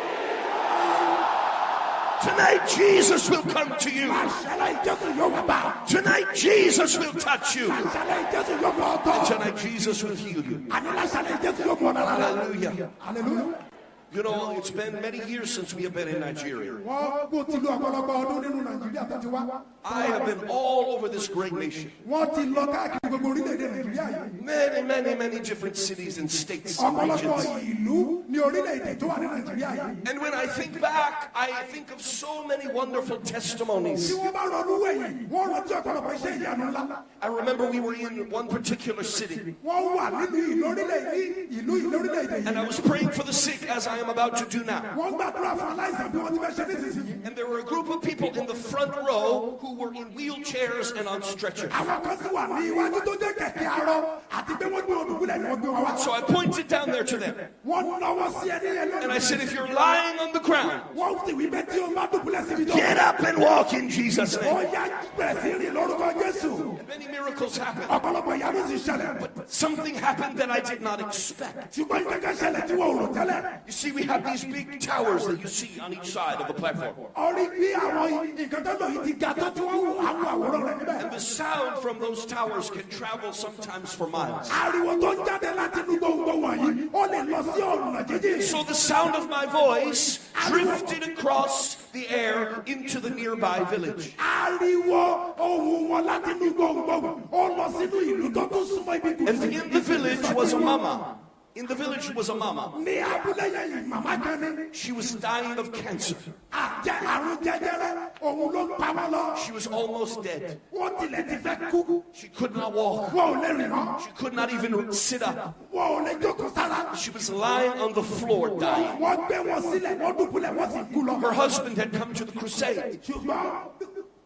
Tonight Jesus will come to you. àṣàlẹ̀ Jésù yóò wá bá. Tonight Jesus will touch you. Àṣàlẹ̀ Jésù yóò bọ̀ ọ̀tọ̀. Tonight Jesus will heal you. Àní láṣàlẹ̀ Jésù yóò bọ̀ ọ̀nà. Hallelujah. Hallelujah. You know, it's been many years since we have been in Nigeria. Wọ́n bó ti lo ọ̀pọ̀lọpọ̀ ọdún nínú Nàìjíríà tó ti wá. I have been all over this great nation. Wọ́n ti lọ káàkiri gbogbo orílẹ̀-èdè Nàìjíríà yìí. Many, many, many different cities and states and Ọ̀pọ̀lọpọ̀ regions. ìlú ní orílẹ̀-èdè tó wà ní Nàìjíríà yìí. And when I think back, I think of so many wonderful Tí testimonies. wọ́n bá ronú wẹ̀yìn, wọ́n rántí ọ̀pọ̀lọpọ̀ iṣẹ́ ìyanu ńlá. I remember we were in one particular city, Wọ́n wà nínú ìlú orílẹ̀-èdè ìlú ìlú orílẹ̀-èdè and I yìí. was praying for the sick as I am about to do now. Wọ́n gbàdúrà fún aláìsàn bí wọ́n ti fẹ́ ṣe nísinsìnyí. And there were a group of people in the front row who were in wheelchairs and on stretchers. Àwọn kan sì wà ní iwájú tó jẹ́ kẹ̀kẹ́ arọ àti pé wọ́n gbé olùkúlẹ̀ ni wọ́n gbé wọn wá. So I pointed down there to them, Wọ́n náwó sí ẹni yẹn and I lónìí. said, if you're lying on the ground, Wọ́n sì wí pé tí o bá dùbúlẹ̀ síbi tó. get up and walk in Jesus' Ó name. yá bẹ̀rẹ̀ sí rìn lórúkọ Jésù. Many miracles happened, Ọ̀pọ̀lọpọ̀ ìyanu sì ṣẹlẹ̀. but something happened that I did not expect. Ṣùgbọ́n ìkẹ́kẹ́ ṣẹlẹ̀ tí wọ́n ò rò tẹ́lẹ̀. You see, we have these big towers that you see on each side of the platform. Orí bí àwọn nǹkan tó lò yìí ti ga tó tí wọ́n wò àwọn àwòrán rẹ̀ níbẹ̀. And the sound from those towers can travel sometimes for miles. Ariwo tó ń jáde láti inú gbòǹgbò wọ̀nyí, ó lè lọ sí ọ̀nà jíjìn. So the sound of my voice drifted across the air into the nearby village. Ariwo ohùn wọn láti inú gbòǹgbò, ó lọ sínú ìlú tó tún súnmọ́ ibi kù. And in the village was a mama. In the village was a mama. Ní abúlé yẹn yìí, màmá kan ní. She was dying of cancer. Àjẹ àrùn jẹjẹrẹ, òun ló ń pa wọ́n lọ. She was almost dead. Wọ́n tilẹ̀ ti fẹ́ kú. She could not walk. Wọ́n ò lè rìn mọ́. She could not even sit up. Wọ́n ò lè jókòó sára. She was lying on the floor dying. Wọ́n gbé wọn sílẹ̀, wọ́n dùbúlẹ̀, wọ́n sì kú lọ. Her husband had come to the crusade. Ṣùgbọ́n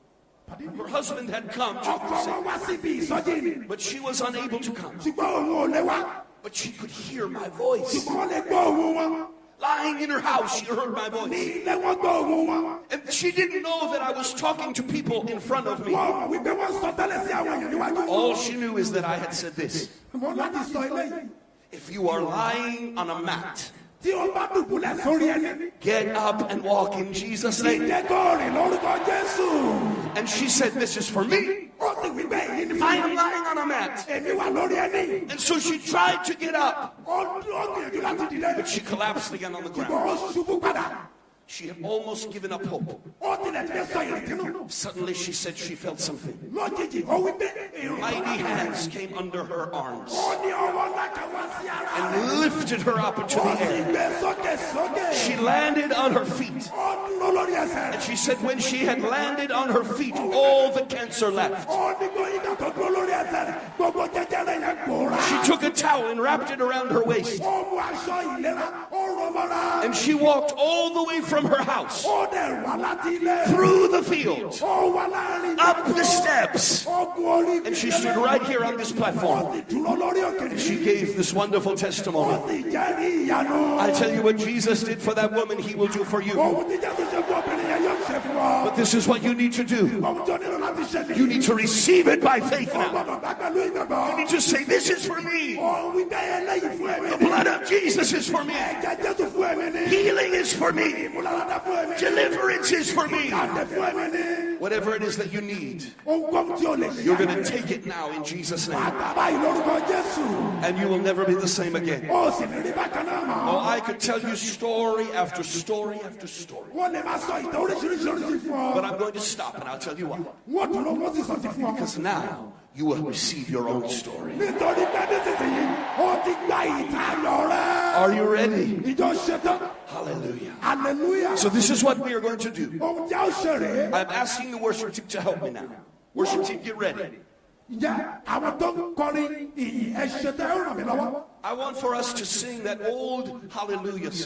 Her husband had come to the ọkọ crusade. wọn wá síbi ìsọjí ni. But she was unable to come. Ṣùgbọ́n òun ò lè wá. But she could hear my voice. Ṣùgbọ́n wọ́n lè gbọ́ òun wọn. Lying in her house, she heard my Ní voice. ilé wọn gbọ́ òun wọn. And she didn't know that I was talking to people in front of me. Wọ́n mọ̀ wípé wọ́n sọ tẹ́lẹ̀ sí àwọn èèyàn níwájú. All she knew is that I had said this. Wọ́n láti sọ eléyìí. If you are lying on a mat, Tí o bá dùbúlẹ̀ sórí ẹni. get up and walk in Jesus' name. Ìjẹ́ gọ́ọ̀rì lórúkọ Jésù. And she said, this is for me. Ó sì wí bẹ́ẹ̀ yìí ni I fún am mi. lying on a mat. Èmi wà lórí ẹni. And so she tried to get up, Ó dúró gbìyànjú láti dìde. but she collapsed again on the Ṣùgbọ́n ground. ó ṣubú padà. She had almost given up hope. Ó tilẹ̀ ti fẹ́ sọ ìrètí nù. Suddenly she said she felt something. Lójijì, ó wí pé èrò Mighty hands came under her arms ó ní ọwọ́ ńlá kan wá sí ara rẹ̀. and lifted her up into Ó the sì air. gbé sókè sókè. She landed on her feet. Ó dúró lórí ẹsẹ̀ And rẹ̀. she said when she had landed on her feet, all the cancer left. Ó ní kó ìgbà tó dúró lórí ẹsẹ̀ rẹ̀. Gbogbo jẹjẹrẹ yẹn pòórá. She took a towel and wrapped it around her waist. Ó mú aṣọ ìlera, ó rọ̀ mọ́ra. And she walked all the way from her house, Ó dẹ̀ wá láti ilé. through the fields, Ó wá láàrin up the steps. Ó gun orí And she stood right here on this Ó platform. sì dúró lórí òkè. She gave this wonderful Ó testimony. sì jẹ́rìí ìyanu. I tell you what Jesus did for that woman, he will do for you. Ohun tí Jésù ṣe fún obìnrin yẹn yóò ṣe fún ọ. But this is what you need to do. Ohun tó nílò láti ṣe nìyí. You need to receive it by faith Ó now. gbọ́dọ̀ gbà pẹ̀lú ìgbàgbọ́. You need to say, this is for me. Ó wí pé eléyìí fún ẹ̀mí The ni. blood of Jesus is for me. Ẹ̀jẹ̀ Jésù fún ẹ̀mí ni. Healing is for me. Ìmúláradá fún ẹ̀mí ni. Deliverance is for me. Àdé fún ẹ̀mí ni. Whatever it is that you need, Ohunkóhun tí o lè ṣe. you're going to take it now in Jesus' name. Bàbá yìí lórúkọ Jésù. And you will never be the same again. Ó sì ní rí bákan náà mọ́. Oh, I could tell you story after story after story. Wọ́n lè máa sọ ìtàn oríṣiríṣi oríṣiríṣi fún But ọ. I'm going to stop and I'll tell you why. Wọ́n dúró wọ́n sì sọ ti fún ọ. Because now you will receive your own story. Nítorí pé nísinsìnyí, ó ti gba ìtàn ayọ̀ rẹ̀. Are you ready? Ìjọ ṣetán. Hallelujah. Hallelujah. So this is what we are going to do. Ohun tí a ó ṣe rèé. I'm asking the worship team to help me now. Worship team, get ready. Ǹjẹ́ àwọn tó ń kọrin ìyìn ẹ ṣetán ẹ ó ràn mí lọ́wọ́? I want for us to sing that old hallelujah song.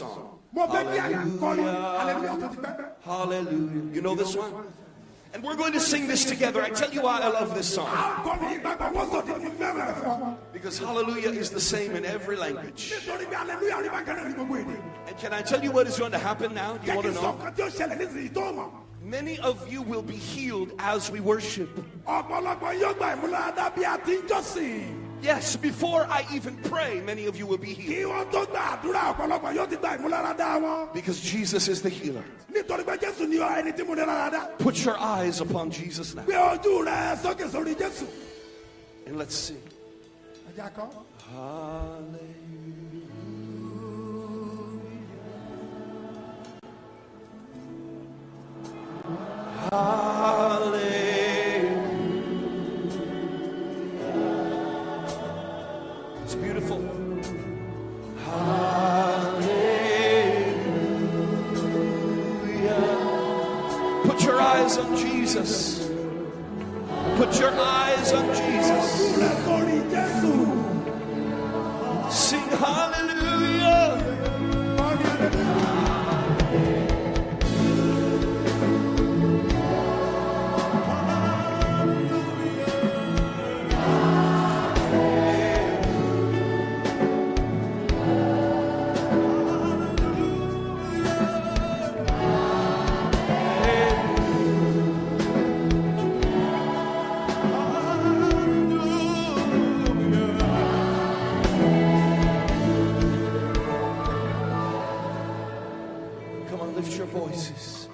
mo fẹ́ kí àyà kọrin hallelujah tó ti pẹ́. Hallelujah. You know this one? And we're going to sing this together. I tell you why I love this song. Because hallelujah is the same in every language. And can I tell you what is going to happen now? Do you want to know? Many of you will be healed as we worship. Yes, before I even pray, many of you will be healed. Because Jesus is the healer. Put your eyes upon Jesus now. And let's sing. Hallelujah. Hallelujah. It's beautiful. Hallelujah. Put your eyes on Jesus. Put your eyes on Jesus. Sing hallelujah. Voices.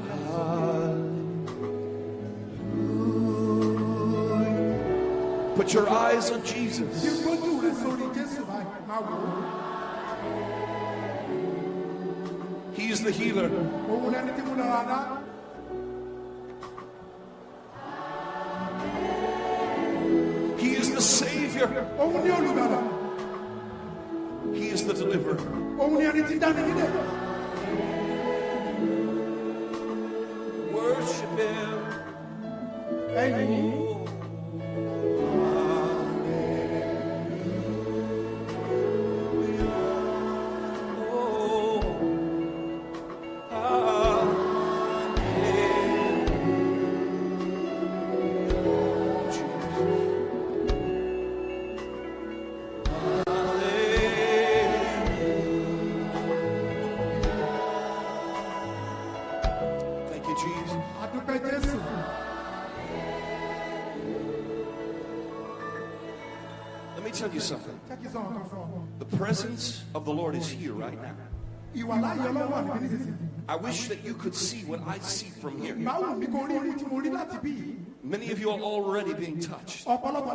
Put your eyes on Jesus. He is the healer. He is the Savior. He is the deliverer. Worship Him. Amen. Let me tell you something. The presence of the Lord is here right now. I wish that you could see what I see from here. Many of you are already being touched.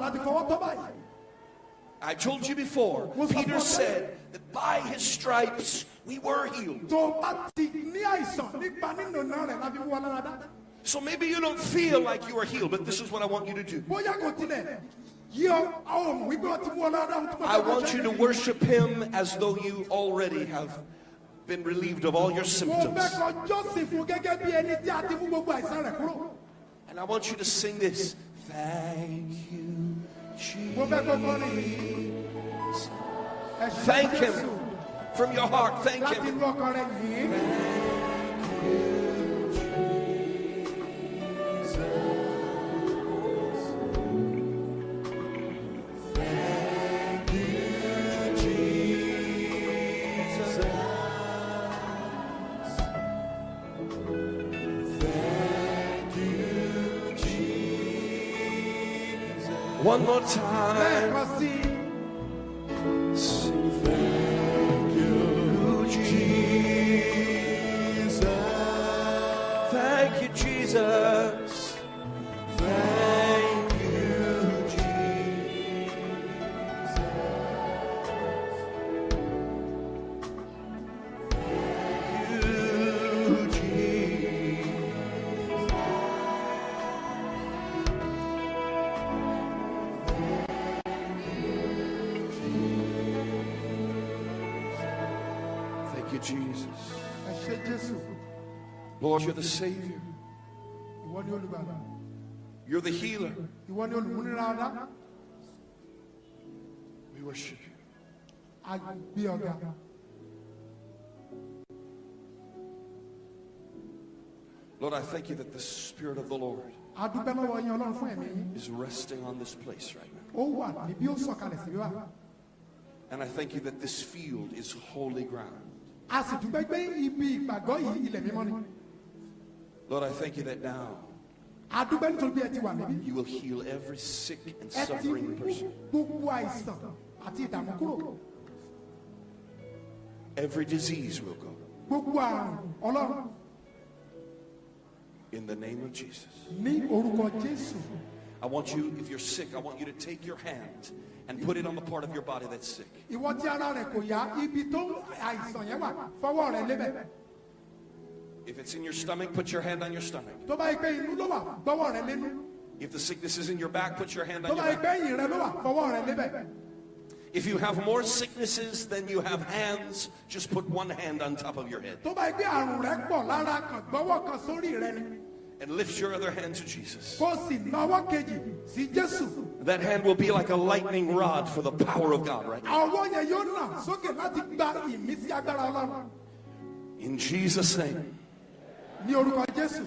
I told you before, Peter said that by his stripes we were healed. So maybe you don't feel like you are healed, but this is what I want you to do. I want you to worship Him as though you already have been relieved of all your symptoms. And I want you to sing this. Thank you, Jesus. Thank Him from your heart. Thank Him. Thank you. One more time. Sing thank you, Jesus. Thank you, Jesus. Thank you, Jesus. Thank you, Jesus. Thank you, Jesus. Lord, you're the Savior. You're the healer. We worship you. Lord, I thank you that the Spirit of the Lord a dúpẹ́ lọ́wọ́ yín ọlọ́run fún ẹ̀mí yín. is resting on this place right now. Ó wà níbí ó sọ̀kalẹ̀ sí wa. And I thank you that this field is holy ground. A sì dúpẹ́ pé ibi ìgbàgbọ́ yìí ilẹ̀ mímọ́ ni. Lord, I thank you that now A dúpẹ́ nítorí bí ẹ ti wà níbí. you will heal every sick and Ẹ ti suffering mú person. gbogbo àìsàn àti ìdààmú kúrò. Every disease will go. Gbogbo àrùn ọlọ́run In the name of Jesus. ní orúkọ Jésù. I want you, if you're sick, I want you to take your hand and put it on the part of your body that's sick. Ìwọ tí ara rẹ̀ kò yá ibi tó àìsàn yẹn wà fọwọ́ rẹ̀ lébẹ̀. If it's in your stomach, put your hand on your stomach. Tó bá yẹ pé inú ló wà gbọ́wọ́ rẹ̀ lẹ́nu. If the sickness is in your back, put your hand Tó on your bá yẹ back. pé ẹ̀yìn rẹ̀ ló wà fọwọ́ rẹ̀ lébẹ̀. If you have more sicknesses than you have hands, just put one hand on top of your head Tó bá yẹ pé àrùn rẹ̀ pọ̀ lára kan gbọ́wọ́ kan sórí rẹ̀ ni. and lift your other hand to Jesus. Kó sì nawọ́ kejì sí Jésù. That hand will be like a lightning rod for the power of God right now. Ọwọ́ yẹn yóò nà sókè láti gba ìmísí agbára ọlọ́run. In Jesus' name. Ní orúkọ Jésù.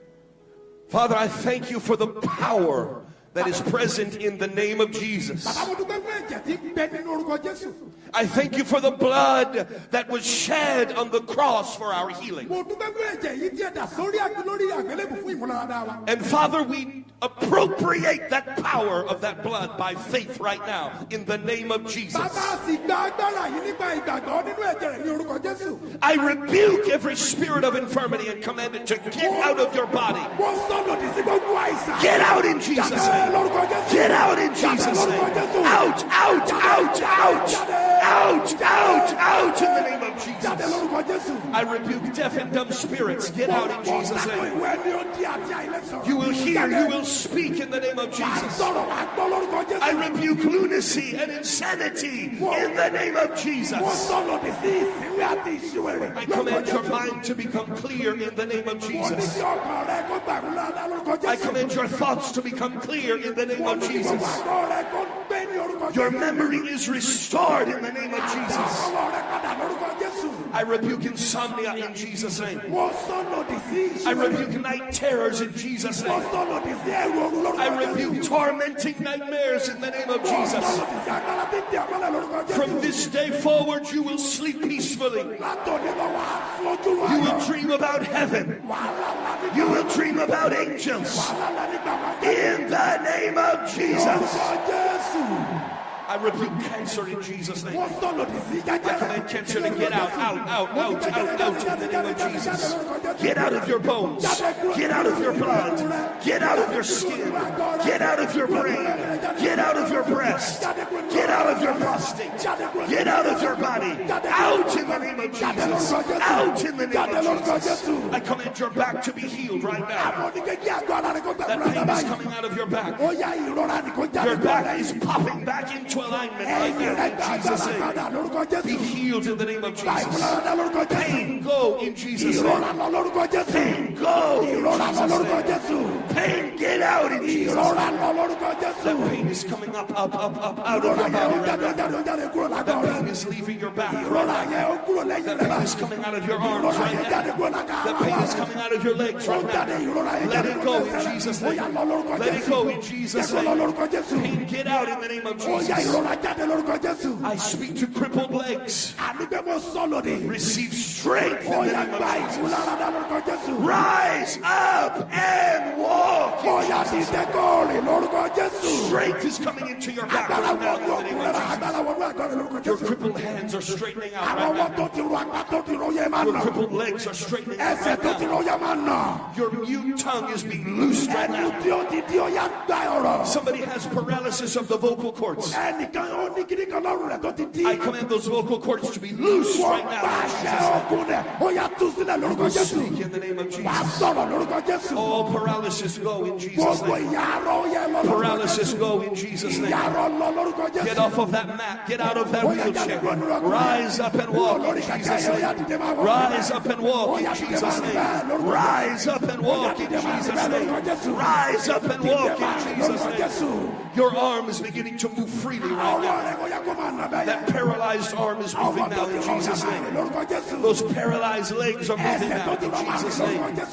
Father, I thank you for the power that is present in the name of Jesus. Bàbá mo dúpẹ́ fún ẹ̀jẹ̀ tí ń bẹ nínú orúkọ Jésù. I thank you for the blood that was shed on the cross for our healing. Mo dúpẹ́ fún ẹ̀jẹ̀ yìí tí ẹ dà sórí àgbélé lórí àgbélébù fún ìmúláradá wa. And Father, we appropriate that power of that blood by faith right now in the name of Jesus. Bàbá sì gba agbára yìí nípa ìgbàgbọ́ nínú ẹ̀jẹ̀ rẹ̀ ní orúkọ Jésù. I rebuke every spirit of infirmity and command it to get out of your body. Wọ́n sọ lòdì sí gbogbo àìsàn. Get out in Jesus' Jáde name. lórúkọ Jésù. Get out in Jesus' name. Out, out, out, out, out, out, out in the name of Jáde Jesus. lórúkọ Jésù. I rebuke deaf and dumb spirits. Get out in Jesus' name. Ìwé ni ó di àti àìlẹ́sọ̀rọ̀. You will hear, you will speak in the name of Jesus. Sọ̀rọ̀ wá gbọ́ lórúkọ Jésù. I rebuke lunacy and insanity in the name of Wọ́n Jesus. sọ lòdì sí ìsìnwé àti ìṣúwèrè. I command your mind to become clear in the name of Wọ́n ní Jesus. kí ọkàn rẹ kó gbàgbọ́lá lórúkọ Jésù. I command your thoughts to become clear in the name Wọ́n of ní kí Jesus. gbogbo rẹ kó gbé ní orúkọ Your Jésù. memory is restored in the name of Jesus. Ọwọ́ rẹ padà lórúkọ Jésù. I rebuke insomnia in Jesus' name. Wọ́n sọ lòdì sí I ìṣúwèrè. rebuke night terrors in Jesus' Wọ́n name. sọ lòdì sí ẹ̀rù òru lórúkọ I Jésù. rebuke tormenting nightmares in the name of Wọ́n sọ Jesus. lòdì sí agbára tí ń tẹ àmọ́lẹ̀ lórúkọ Jésù. From this day forward, you will sleep peacefully. Látòní lọ wá fojú You ayọ̀. will dream about heaven. Wàhálà ńlá nígbà You will dream about angels. wàhálà ńlá nígbà wájú. In the name of Jesus. Lórúkọ Jésù. I rebuke cancer in Jesus' name. Wọ́n sọ lòdì sí I jẹ́jẹ́. command cancer to get out, out, out, out, out, out in the name of Jesus. Get out of your bones. Get out of your blood. Get out of your skin. Get out of your brain. Get out of your breast. Get out of your prostate. Get out of your body. Out in the name of Jesus. Out in the name of Jesus. I command your back to be healed right now. Àwọn oníkejì àgọ́ ara rẹ̀ kó That gbàgbọ́lá pain is báyìí. coming out of your back. Ó yá ìrora ni kó jáde Your kúrò back lẹ́yìn. is popping back into alignment right Ẹ̀yìn rẹ̀ now gba in Jesus' agbára name. padà lórúkọ Be Jésù. healed in the name of Jesus. Ìmúláradá lórúkọ Jésù. Pain go in Jesus' Ìrora name. lọ lórúkọ Jésù. Pain go in Ìrora lọ Jesus' lórúkọ name. Jésù. Pain get out in Jesus' Ìrora name. lọ lórúkọ Jésù. That pain is coming up, up, up, up out of Ìrora your yẹn ó body right jáde ó now. jáde ó jáde kúrò lágọ̀ọ́ That pain rẹ̀. is leaving your back right Ìrora now. yẹn ó kúrò lẹ́yìn That rẹ̀ pain báyìí. is coming out of your arms Ìrora right yẹn now. jáde kúrò lágọ̀ọ́ That ara pain wa. is coming out of your legs Ó right jáde now. ìrora yẹn Let jáde it kúrò go in lẹ́sẹ̀ rẹ̀. Jesus' Ó yá name. lọ lórúkọ Let it Jésù. go in Jesus' Jẹ́ kó lọ name. lórúkọ Jésù. Pain get out in the name of Ó yá Jesus. ìrora jáde lórúkọ Jésù. I speak to crippled legs. Àní pé mo sọ lòdì. Receive strength Ó in the yá name gba of Jesus. ìmúláradá lórúkọ Jésù. Rise up and walk. Ó yá dìde kó rìn lórúkọ Jésù. Strength is coming into your back Agbára right now wọnú in the name ọkùnrin of rẹ̀. Jesus. Agbára wọnú àgọ́ rẹ̀ lórúkọ Your Jésù. crippled hands are straightening out Àwọn right ọwọ́ now. tó ti ro apá tó ti ro yẹ máa Your nà. crippled legs are straightening out Ẹsẹ̀ tó right ti now. ro yẹ máa nà. Your mute tongue is being loosed right Ẹnu now. tí ó ti di ọ̀yá gba ọ̀rọ̀. Somebody has paralysis of the vocal cords. Ẹnìkan ó ní kíní kan lọ́rùn rẹ̀ tó ti di. I command those vocal cords to be loosed Wọ́n right gba now. in àṣẹ Jesus' name. ọkùn rẹ̀. Ó yá tú sílẹ̀ lórúkọ Jésù. Speak in the name of Wà á Jesus. sọ̀rọ̀ lórúkọ Jésù. All paralysis go in Jesus' Gbogbo name. ìyá arọ ó yẹ lọ lórúkọ Paralysis Jésù. go in Jesus' Ìyá name. arọ lọ lórúkọ Jésù. Get off of that mat. Get out of that wheelchair. Rise up and walk in Jesus' name. Rise up and walk in Jesus' name. Rise up and walk in Jesus' name. Rise up and walk in Jesus' name. Your arm is beginning to move freely right now. That paralyzed arm is moving now in Jesus' name. Those paralyzed legs are moving now in Jesus' name.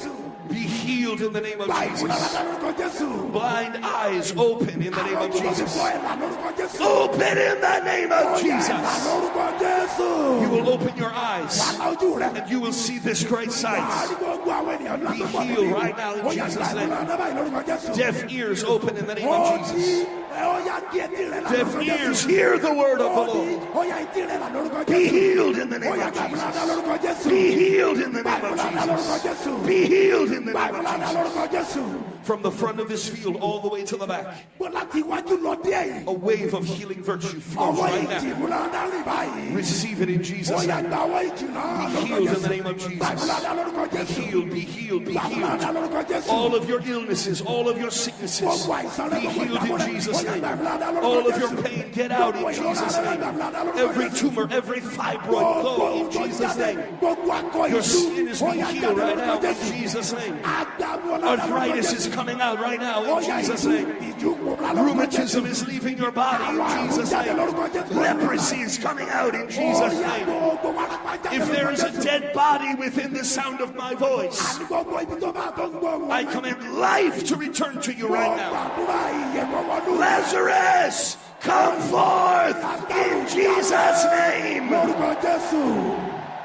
Be healed in the name of Gba ìmúláradá Jesus. lórúkọ Jésù. Blind eyes open in the name of Àwọn ojú tó ti Jesus. fọ́ ẹ̀là lórúkọ Jésù. Open in the name of Ó yá ẹ̀là Jesus. lórúkọ Jésù. You will open your eyes Wàhálà ojú rẹ̀. and you will see this great sight. Àdìgbò gbogbo àwọn ènìyàn ńlá Be tó pọ̀ healed níbí. right now in Ó yá Jesus' gba name. ìmúláradá báyìí lórúkọ Jésù. Deaf ears open in the name Ó of ti Jesus. ẹ ó yá kí etí rẹ̀ là Deaf lórúkọ ears Jésù. hear the word of the Ó ti Lord. ó yá etí rẹ̀ là lórúkọ Be Jésù. healed in the Ó name yá of gba ìmúláradá Jesus. lórúkọ Jésù. Be healed in the Gba name of ìmúláradá lórúkọ Jesus. Jésù. Be healed in the Gba name of ìmúláradá Jesus. lórúkọ Jésù. From the front of this field all the way to the back, Bó láti iwájú lọ díẹ̀ yìí. a wave of healing virtue flows Ọwọ́ right ìjì now. ìmúláradá rìn báyìí. Receive it in Ó Jesus' yá name. gba ọwọ́ ìjì náà Be lórúkọ healed in Jésù. the name of Gba Jesus. ìmúláradá lórúkọ Be Jésù. healed, be healed, be Gba ìmúláradá healed. lórúkọ Jésù. All of your illnesses, all of your sicknesses, Gbogbo àìsàn be rẹ̀, gbogbo healed ìdààmú in rẹ̀. Jesus' Ó yá name. gba ìmúláradá lórúkọ All of your Jésù. pain, get out in Gbogbo ìrora Jesus' rẹ̀, name. gba ìmúláradá lórúkọ Every Jésù. tumor, every fibroid, Gbogbo go in ohun tó Jesus' jáde, name. gbogbo akọ Your ìṣú. skin is Ó being yá healed jáde right lórúkọ now in Jésù. Jesus' name. Agbábọ́lá lórúkọ Arthritis Jésù. is coming out right now Ó in yá Jesus' ìjú- name. ìjú gbogbo lórúkọ Rheumatism Jésù. is leaving your body in Àwọn àrùn Jesus' jáde name. lórúkọ Jésù. Leprosy is coming out in Ó Jesus' yá name. gbogbo wàràpá jáde If lórúkọ there is a Jésù. dead body within the sound of my voice, Àní gbogbo ibi tó bá tó ń gbọ́ wọn. I command life to return to you right now. Gbàdúrà ìyè gbọ́wọ́dún. Lazarus, come forth in Jesus' name. Lórúkọ Jésù.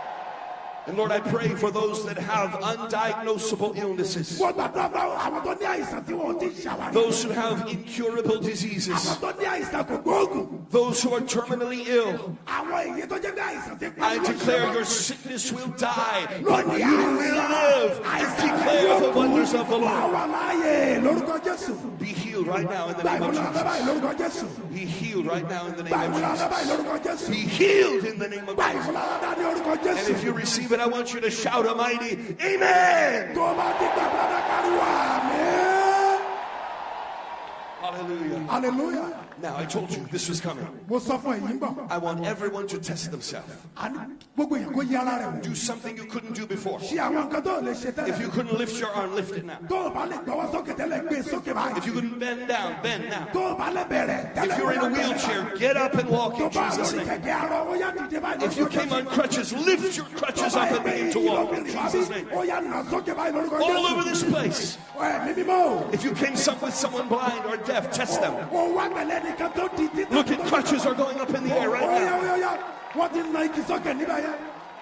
And Lord, I pray for those that have undiagnosable illnesses, Wọ́n gbàdúrà fún àwọn tó ní àìsàn tí wọ́n ti ṣàwárí. those who have incurable diseases, Àwọn tó ní àìsàn kò gbóògùn. those who are terminally ill. Àwọn èyí tó jẹ́ bí àìsàn ti pa I wọ́n declare ṣe your wọ́n. sickness will die, but you will live and declare the wonders of the Lord. Àwa láàyè lórúkọ Jésù. Be healed right now in the Gba name of ìmúláradá báyìí Jesus. lórúkọ Jésù. Be healed right now in the Gba name of ìmúláradá báyìí Jesus. lórúkọ Jésù. Be healed in the name of Gba Jesus. ìmúláradá ní orúkọ And Jésù. if you receive it, I want you to shout a mighty Amen. Tó o bá ti gba ìmúláradá pariwo àmín. Hallelujah. Hallelujah. Now, I told you this was coming. Mo sọ fún èyí ń bọ̀. I want everyone to test themselves. Àní gbogbo èèyàn kó yí ara rẹ̀ wò. Do something you couldn't do before. Ṣé àwọn nǹkan tó lè ṣe If you tẹ́lẹ̀? couldn't lift your arm, lift it now. Tó o bá lè gbọ́wọ́ sókè tẹ́lẹ̀ gbé sókè báyìí. If you couldn't bend down, bend now. Tó o bá lè bẹ̀rẹ̀ tẹ́lẹ̀ If you're in a wheelchair, get up and walk Tó in bá Jesus' lórí name. kẹ̀kẹ́ arọ, ó yá dìde báyìí If you lórúkọ came Jésù. on crutches, lift your crutches up and begin to walk in Jesus' name. Ó yá nà sókè báyìí lórúkọ All Jésù. over this place. Ẹ̀mí mímọ́. If you came some with someone blind or deaf, test them. Ó wá pẹ̀lẹ́ nìkan tó di títà. Look at crutches are going up in the air right Ó yá, now. ó yá, ó yá. Wọ́n ti na igi sókè níbẹ̀ yẹn.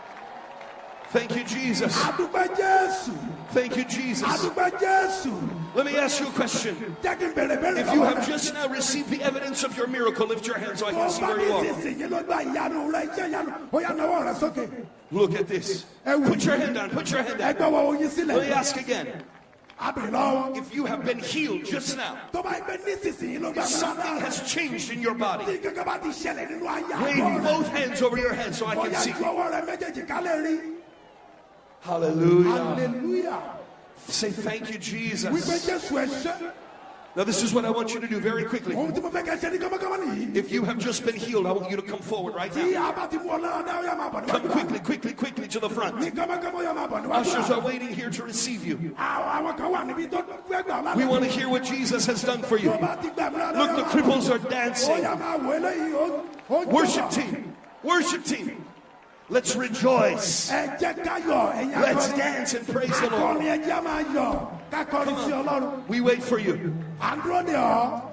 Thank you, Jesus. Àdúgbò Jésù. Thank you, Jesus. Àdúgbò Jésù. Let me ask you a question. Jẹ́ kí n bèrè bèrè If you lọ́wọ́ have rẹ̀. just now received the evidence of your miracle, lift your hand so I Tó can o see bá where ní you are. sísìnyí ló gba ìyanu rẹ̀, iṣẹ́ ìyanu. Ó yá nawọ́ rẹ̀ sókè. Look at this. Ẹ wò Put your yìí. hand down. Put your hand Ẹ down. gbọ́wọ́ oyin Let me sílẹ̀. ask again. A bèrè lọ́wọ́. If you have been healed just now, Tó bá gbé nísinsìnyí ló gba if something ìmúláradá. has changed in your body, Tí kankan bá ti ṣẹlẹ̀ nínú ayé wave àgọ́ rẹ̀. both hands over your head so I Ó can yá see. ju ọwọ́ rẹ̀ méjèèjì ká lè rí. Hallelujah. Hallelujah. Say thank you, Wípé Jesus. Jésù ẹ ṣé. Now, this is what I want you to do very quickly. Ohun tí mo fẹ́ kẹ́ ṣe ní kọ́mọ́kọ́mọ́ nìyí. If you have just been healed, I want you to come forward right Tí now. a bá ti mú ọ lára dá, ó yá máa bọ̀ Come níwájú wa. quickly, quickly, quickly to the Ní front. kọ́mọ́kọ́mọ́ ó yá máa bọ̀ níwájú Ushers wa. are waiting here to receive you. Àwọn àwọn kan wà níbi tó fẹ́ gbà ọ́ lára. We want to hear what Jesus has done for you. Tó bá ti gbà mí lára, Look, ó the yá máa cripples bọ̀. are Ó dancing. yá máa wò eléyìí, ó- ó ń Worship jọ̀wọ́. team, worship team. Let's rejoice. Ẹ jẹ́ ká yọ̀, ẹ̀yin Let's akọrin. dance and praise the Lord. Akọrin ẹ jẹ́ máa yọ̀, ká kọrin sí Ọlọ́run. We wait for you. À ń dúró de ọ́.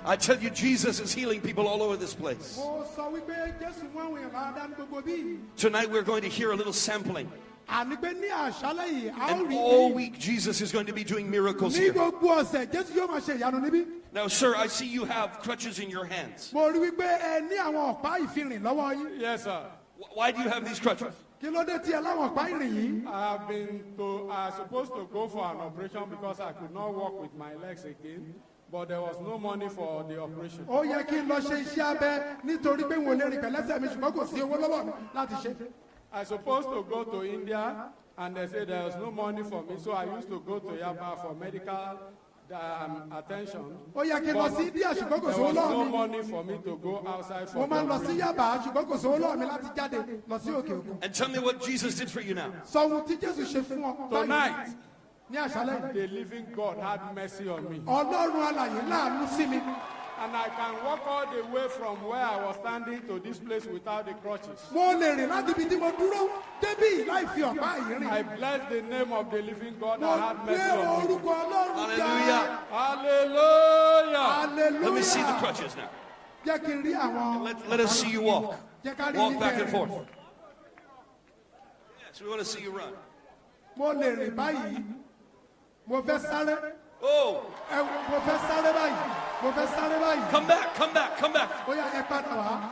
I tell you, Jesus is healing people all over this place. mo sọ wípé Jésù mú àwọn èèyàn lára ní gbogbo bí. Tonight we're going to hear a little sampling. àní pé ní àṣálẹ́ yìí a ó And rí all ní week Jesus is going to be doing miracles ní here. gbogbo ọ̀sẹ̀ Jésù yóò máa ṣe ìyanu níbí. Now, sir, I see you have crutches in your hands. mo rí wípé ẹ ní àwọn ọ̀pá ìfirìn lọ́wọ́ yín. Yes, sir. Wh- Why do you have these crutches? kí ló dé tí ẹ láwọn ọ̀pá ìrìn yìí. I have been to, I was supposed to go for an operation because I could not walk with my legs again, but there was no money for the operation. ó yẹ kí n lọ ṣe iṣẹ́ abẹ nítorí pé n ò lè rìn pẹ̀lẹ́sẹ̀ mi ṣùgbọ́n kò sí owó lọ́wọ́ mi láti ṣe. I was supposed to go to India, and they said there was no money for me, so I used to go to Yaba for medical um, attention. ó yẹ kí n lọ sí India ṣùgbọ́n kò There sówó was no lọ́wọ́ mi. money for me to go outside mo for máa ń lọ sí the Yaba ṣùgbọ́n kò sówó lọ́wọ́ mi láti jáde lọ sí òkè òkun. And tell me what Jesus did for you now. sọ ohun tí Jésù ṣe fún ọ báyìí Tonight, ní àṣálẹ́ yìí. the living God had mercy on me. ọlọ́run alàyè láàánú sí mi. And I can walk all the way from where I was standing to this place without the crutches. mo lè rìn láti ibi tí mo dúró débí láì fi ọ̀pá yìí rìn. I bless the name of the living God mo that had gbé mercy on me. orúkọ ọlọ́run ga. Hallelujah. Hallelujah. Let me see the hallelujah. crutches now. jẹ́ kí n rí àwọn. Let, let us see you walk. jẹ́ ká rí Walk yín back and bẹ̀rẹ̀. forth. Yes, we want to see you run. mo lè rìn báyìí mo fẹ́ sáré. Oh, ẹ wo- mo fẹ́ sáré báyìí mo fẹ́ sáré báyìí. come back, come back, come back. ó yá ẹ padà wá.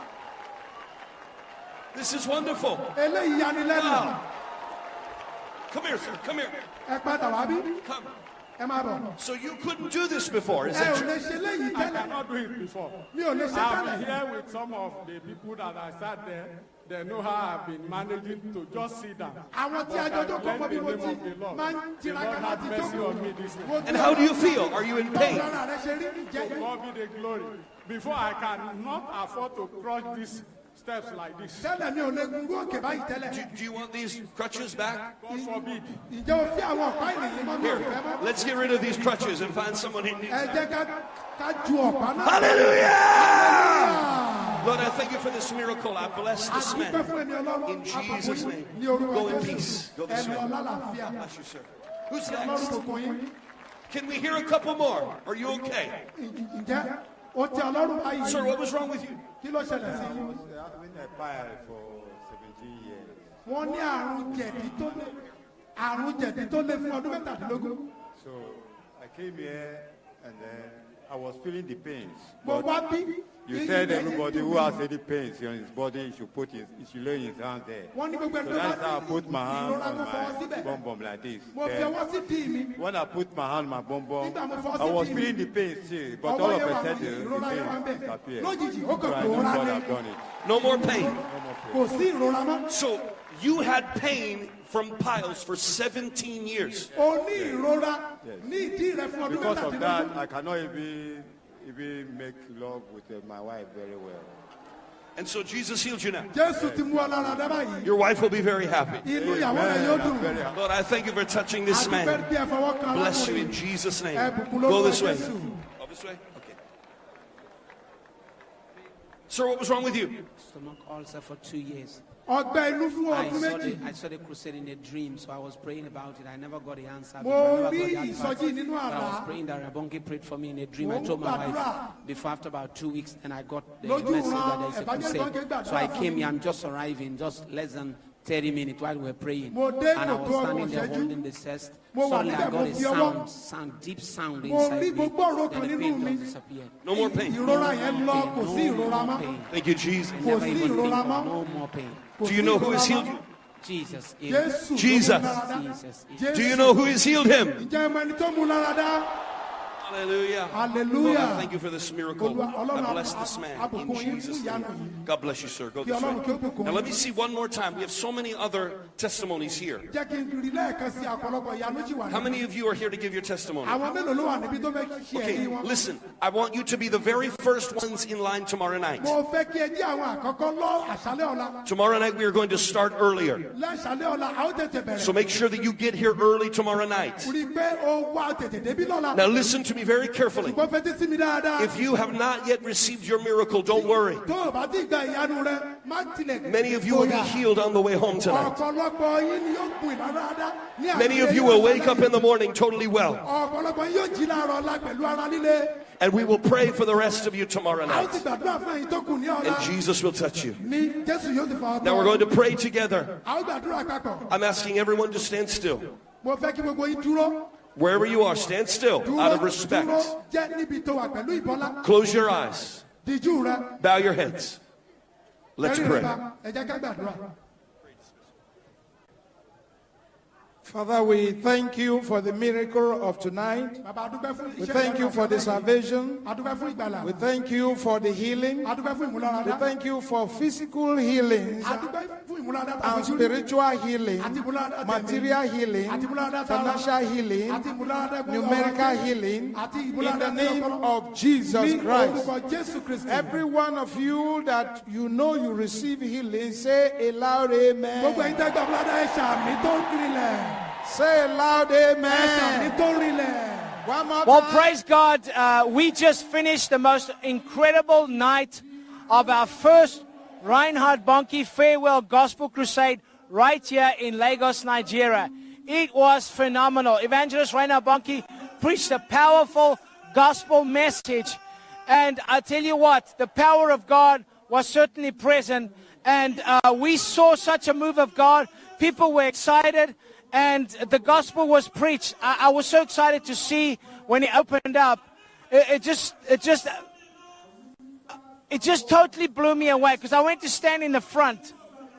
This is wonderful. eléyìí yanilẹ́nu. Wow. Come here, sir. Come here. ẹ padà wá bí. Come. ẹ máa bọ̀. So you couldn't do this before, is ẹ that ò true? lè ṣe léyìí I tẹ́lẹ̀. cannot do it before. mi ò lè ṣe I've been tẹ́lẹ̀. here with some of the people that I sat there. They know how I've been managing to just sit down. àwọn tí But ajọ́ I tó kọ́ bless mọ bí the mo name ti of the Lord. máa ń The tiraka Lord had láti mercy jókòó. on me this Mo day. And how do you feel? Are you in pain? báwo lára rẹ ṣe rí jẹ́ To God be the glory. Before I cannot afford to cross these steps like this. tẹ́lẹ̀ mi ò lè gun òkè báyìí Do, tẹ́lẹ̀. do you want these crutches back? God forbid. ǹjẹ́ o fi àwọn ọ̀pá ìrìn mọ́ mi ò Here, fẹ́ mọ́. let's get rid of these crutches and find someone who needs ẹ them. jẹ́ ká ká ju ọ̀pá náà. Hallelujah! Lord, I thank you for this miracle. I bless this àdúpẹ́ man. fún ẹni ọlọ́run In Jesus' name. ní orúkọ Go in Jésù. peace. Go this ẹni way. ọlá làáfíà. Bless you, sir. Who's ọlọ́run next? kò kún yín. Can we hear a couple more? Are you okay? Ǹ- ǹjẹ́ o ti ọlọ́run báyìí. Sir, what was wrong with you? kí ló ṣẹlẹ̀ sí yín. I've been a fire for seventeen years. wọ́n ní àrùn jẹ̀dí tó lé àrùn jẹ̀dí tó lé fún ọdún mẹ́tàdínlógún. So I came here and then I was feeling the pains. mo But wá bí. you said everybody who has any pains on his body should put his, he should lay his hand there. wọ́n ní gbogbo So ẹni tó that's how I bá put my hand ìrora on kan fọwọ́ my síbẹ̀. bum bum like this. mo fi Then ọwọ́ sí dì mí. when I put my hand on my bum bum, Nígbà mo fọwọ́ I sí was dì mí. feeling the pain still, but all ọwọ́ of yẹn a wà sudden mí the ìrora yẹn wà ń pain bẹ̀. disappeared. lójijì ó So kàn I know pòórá God ní. have done it. No more pain. kò sí ìrora mọ́. So you had pain from piles for seventeen years. o ní ìrora ní ìdí rẹ fún ọdún Because of that, mẹ́tàdínlógún. I cannot even even make love with uh, my wife very well. And so Jesus healed you now. jésù ti mú ọ lára dá báyìí. Your wife will be very happy. inú ìyàwó rẹ yóò I'm dùn. very happy. Lord, I thank you for touching this adúpẹ́ man. bí ẹ fọwọ́ kan Bless you aláwọ̀ in yìí. Jesus' name. ẹ bùkún Go lórúkọ this way. jésù. Go this way? Okay. Sir, what was wrong with you? Stomach ulcer for two years. ọgbẹ́ inú fún I ọdún saw, méjì. the, I saw the crusade in a dream, so I was praying about it. I never got the answer. Mo before. I never rí got the advice. ìsọjí nínú But I àlá. was praying that Rabonke prayed for me in a dream. Mo I told my gbàdúrà. wife before after about two weeks, and I got the Lójú message ran that there is a Evangelist Bonke crusade. gbàdúrà So I fún came mi. here. I'm just arriving, just less than thirty minutes while we were praying. Mo dé And I kò was tó standing ọgbọ̀n there ìṣẹ́jú. holding the chest. Mo wà Suddenly I níbẹ̀, got mo a fi ọwọ́- sound, sound, deep sound Mo inside rí me. gbogbo ọ̀rọ̀ Then kan the nínú pain mi. just disappeared. No more pain. ìrora yẹn lọ kò sí No ìrora more mọ́. pain. Thank you, Jesus. Kò Never sí even ìrora think, mọ́. no more pain. Kò Do you sí know who ìrora has mọ́. healed you? Jesus. is- Jésù ló Jesus. mú lára dá. Jesus. is- Jésù. Do you know who has healed him? ǹjẹ́ ẹ mọ ẹni tó mú lára dá? Hallelujah. Hallelujah. Lord, I thank you for this miracle. Olúwa- Ọlọ́run I bless á- this man á bùkún in yín fún Jesus' ìyanu name. yìí. God bless you, sir. Go Kí this Ọlọ́run kí ó way. bùkún Now yín. let me see one more time. We have so many other testimonies here. Jẹ́ kí n rí lẹ́ẹ̀kan sí àpọ̀lọpọ̀ ìyanu tí wà How níbí. many of you are here to give your testimony? Àwọn mélòó ló wà níbi tó fẹ́ ṣe Okay, ẹ̀rí wọn? listen. I want you to be the very first ones in line tomorrow night. Mo fẹ́ kí ẹ jẹ́ àwọn àkọ́kọ́ lọ àṣálẹ́ ọ̀la. Tomorrow night we are going to start earlier. Lẹ́ṣálẹ́ ọ̀la a ó tètè bẹ̀rẹ̀. So make sure that you get here early tomorrow night. Rí i pé o wá tètè débí lọ́la. Now listen to me very carefully. Ṣùgbọ́n fetí sí mi dáadáa. If you have not yet received your miracle, don't worry. Tó o bá ti gba ìyanu rẹ, má tilẹ̀ Many of you will be bóyá. healed on the way home tonight. Ọ̀pọ̀lọpọ̀ yín ni yóò gùn ìdáradá ní Many of àgbáyé you will lọ́sẹ̀ wake up lẹ́yìn. in the morning totally well. Ọ̀pọ̀lọpọ̀ yín yóò jí láàárọ̀ ọ̀la pẹ̀lú ara líle. And we will pray for the rest of you tomorrow a ó sì night. gbàdúrà fún ẹ̀yin tó kù ní ọ̀la. And Jesus will touch you. Ní Jésù yóò sì fọwọ́ tọ́. Now we're going to pray together. A ó gbàdúrà papọ̀. I'm asking everyone to stand still. Mo fẹ́ kí gbogbo yín dúró. Wherever you are, stand still out of Dúró respect. dúró jẹ́ níbi tó wà pẹ̀lú ìbọlá. Close your eyes. Díjú rẹ. Bow your heads. Let's Ẹ̀rí rẹ pray. bá. Ẹ jẹ́ ká gbàdúrà. Father, we thank you for the miracle of tonight. Bàbá, a dúpẹ́ fún We iṣẹ́ thank you ìyanu for the ọ̀fẹ́ yìí. salvation. A dúpẹ́ fún ìgbàlà. We thank you for the healing. A dúpẹ́ fún ìmúláradá. We thank you for physical healings A dúpẹ́ fún ìmúláradá tá a and fojú rí. spiritual healing, Àti ìmúláradá tẹ̀mí. material healing, Àti ìmúláradá tara. financial healing, Àti ìmúláradá gbogbo numerical ọrọ̀ ajé. healing. Àti In ìmúláradá the tí name ọpọlọ. of Jesus Ní Christ. orúkọ Jésù Kristi. Every one of you that you know you receive healing, say a loud amen. Gbogbo ẹ̀yin tẹ́ gbà ìmúláradá ẹ ṣàmì tó rinlẹ̀. Say a loud Ẹ ṣàmì amen. tó rinlẹ̀. One more Well, time. praise God. Uh, we just finished the most incredible night of our first Reinhard Bonnke Farewell Gospel Crusade right here in Lagos, Nigeria. It was phenomenal. Evangelist Reinhard Bonnke preached a powerful gospel message. And I tell you what, the power of God was certainly present. And uh, we saw such a move of God. People were excited. And the gospel was preached. I, I was so excited to see when he opened up. It, it just, it just, it just totally blew me away because I went to stand in the front.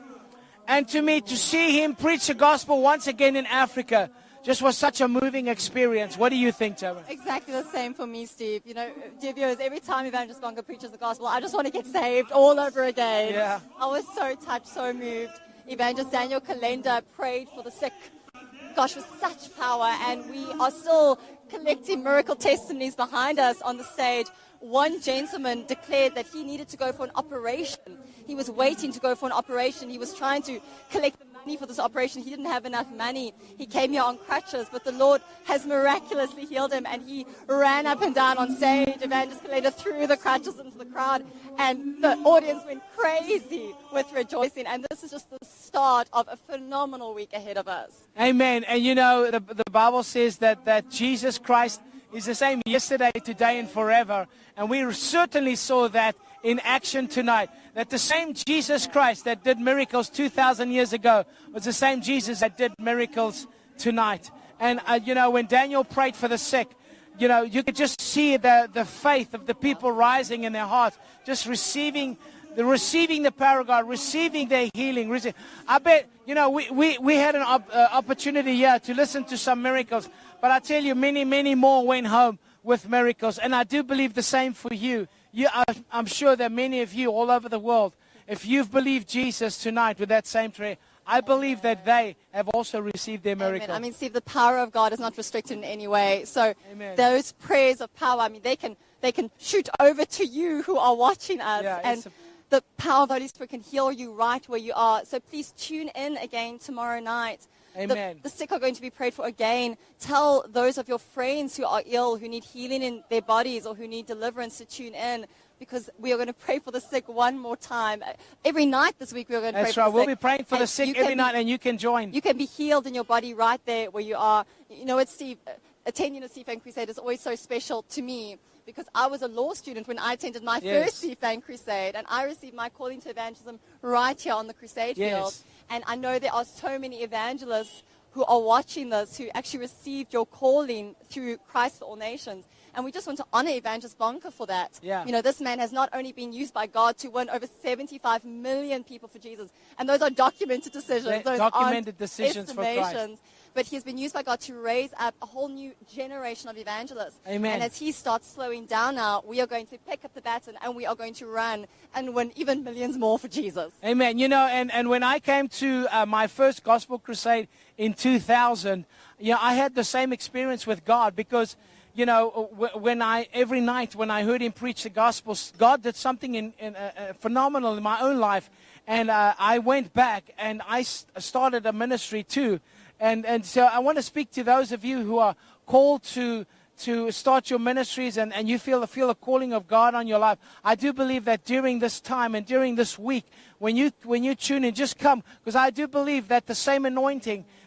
And to me, to see him preach the gospel once again in Africa just was such a moving experience. What do you think, Tara? Exactly the same for me, Steve. You know, dear viewers, every time Evangelist Bonnke preaches the gospel, I just want to get saved all over again. Yeah. I was so touched, so moved. Evangelist Daniel Kalenda prayed for the sick. Gosh, with such power, and we are still collecting miracle testimonies behind us on the stage. One gentleman declared that he needed to go for an operation. He was waiting to go for an operation. He was trying to collect the money for this operation. He didn't have enough money. He came here on crutches, but the Lord has miraculously healed him, and he ran up and down on stage. Evangelist Kalenda threw the crutches into the crowd, and the audience went crazy with rejoicing. And this is just the start of a phenomenal week ahead of us. Amen. And you know, the, the Bible says that, that Jesus Christ is the same yesterday, today, and forever. And we certainly saw that in action tonight. That the same Jesus Christ that did miracles two thousand years ago was the same Jesus that did miracles tonight. And, uh, you know, when Daniel prayed for the sick, you know, you could just see the, the faith of the people rising in their hearts, just receiving the receiving the power of God, receiving their healing. Rece- I bet, you know, we, we, we had an op- uh, opportunity here to listen to some miracles. But I tell you, many, many more went home with miracles. And I do believe the same for you. you I, I'm sure that many of you all over the world, if you've believed Jesus tonight with that same prayer, I believe that they have also received their miracle. Amen. I mean, Steve, the power of God is not restricted in any way. So Amen. those prayers of power, I mean, they can they can shoot over to you who are watching us. Yeah, and it's a- the power of the Holy Spirit can heal you right where you are. So please tune in again tomorrow night. Amen. The, the sick are going to be prayed for again. Tell those of your friends who are ill, who need healing in their bodies or who need deliverance to tune in, because we are going to pray for the sick one more time. Every night this week we are going to That's pray right. for the We'll sick. be praying for And the sick you every can night, be- and you can join. You can be healed in your body right there where you are. You know what, Steve? Attending a C FAN Crusade is always so special to me because I was a law student when I attended my Yes. first C FAN Crusade, and I received my calling to evangelism right here on the crusade Yes. field. And I know there are so many evangelists who are watching this who actually received your calling through Christ for All Nations. And we just want to honor Evangelist Bonnke for that. Yeah. You know, this man has not only been used by God to win over seventy-five million people for Jesus, and those are documented decisions. They're Those documented aren't decisions for Christ. estimations. But he's been used by God to raise up a whole new generation of evangelists. Amen. And as he starts slowing down now, we are going to pick up the baton and we are going to run and win even millions more for Jesus. Amen. You know, and, and when I came to uh, my first gospel crusade in two thousand, you know, I had the same experience with God because, you know, w- when I every night when I heard him preach the gospel, God did something in, in, uh, uh, phenomenal in my own life. And uh, I went back and I s- started a ministry too. And and so I want to speak to those of you who are called to to start your ministries and, and you feel feel a calling of God on your life. I do believe that during this time and during this week, when you when you tune in, just come, because I do believe that the same anointing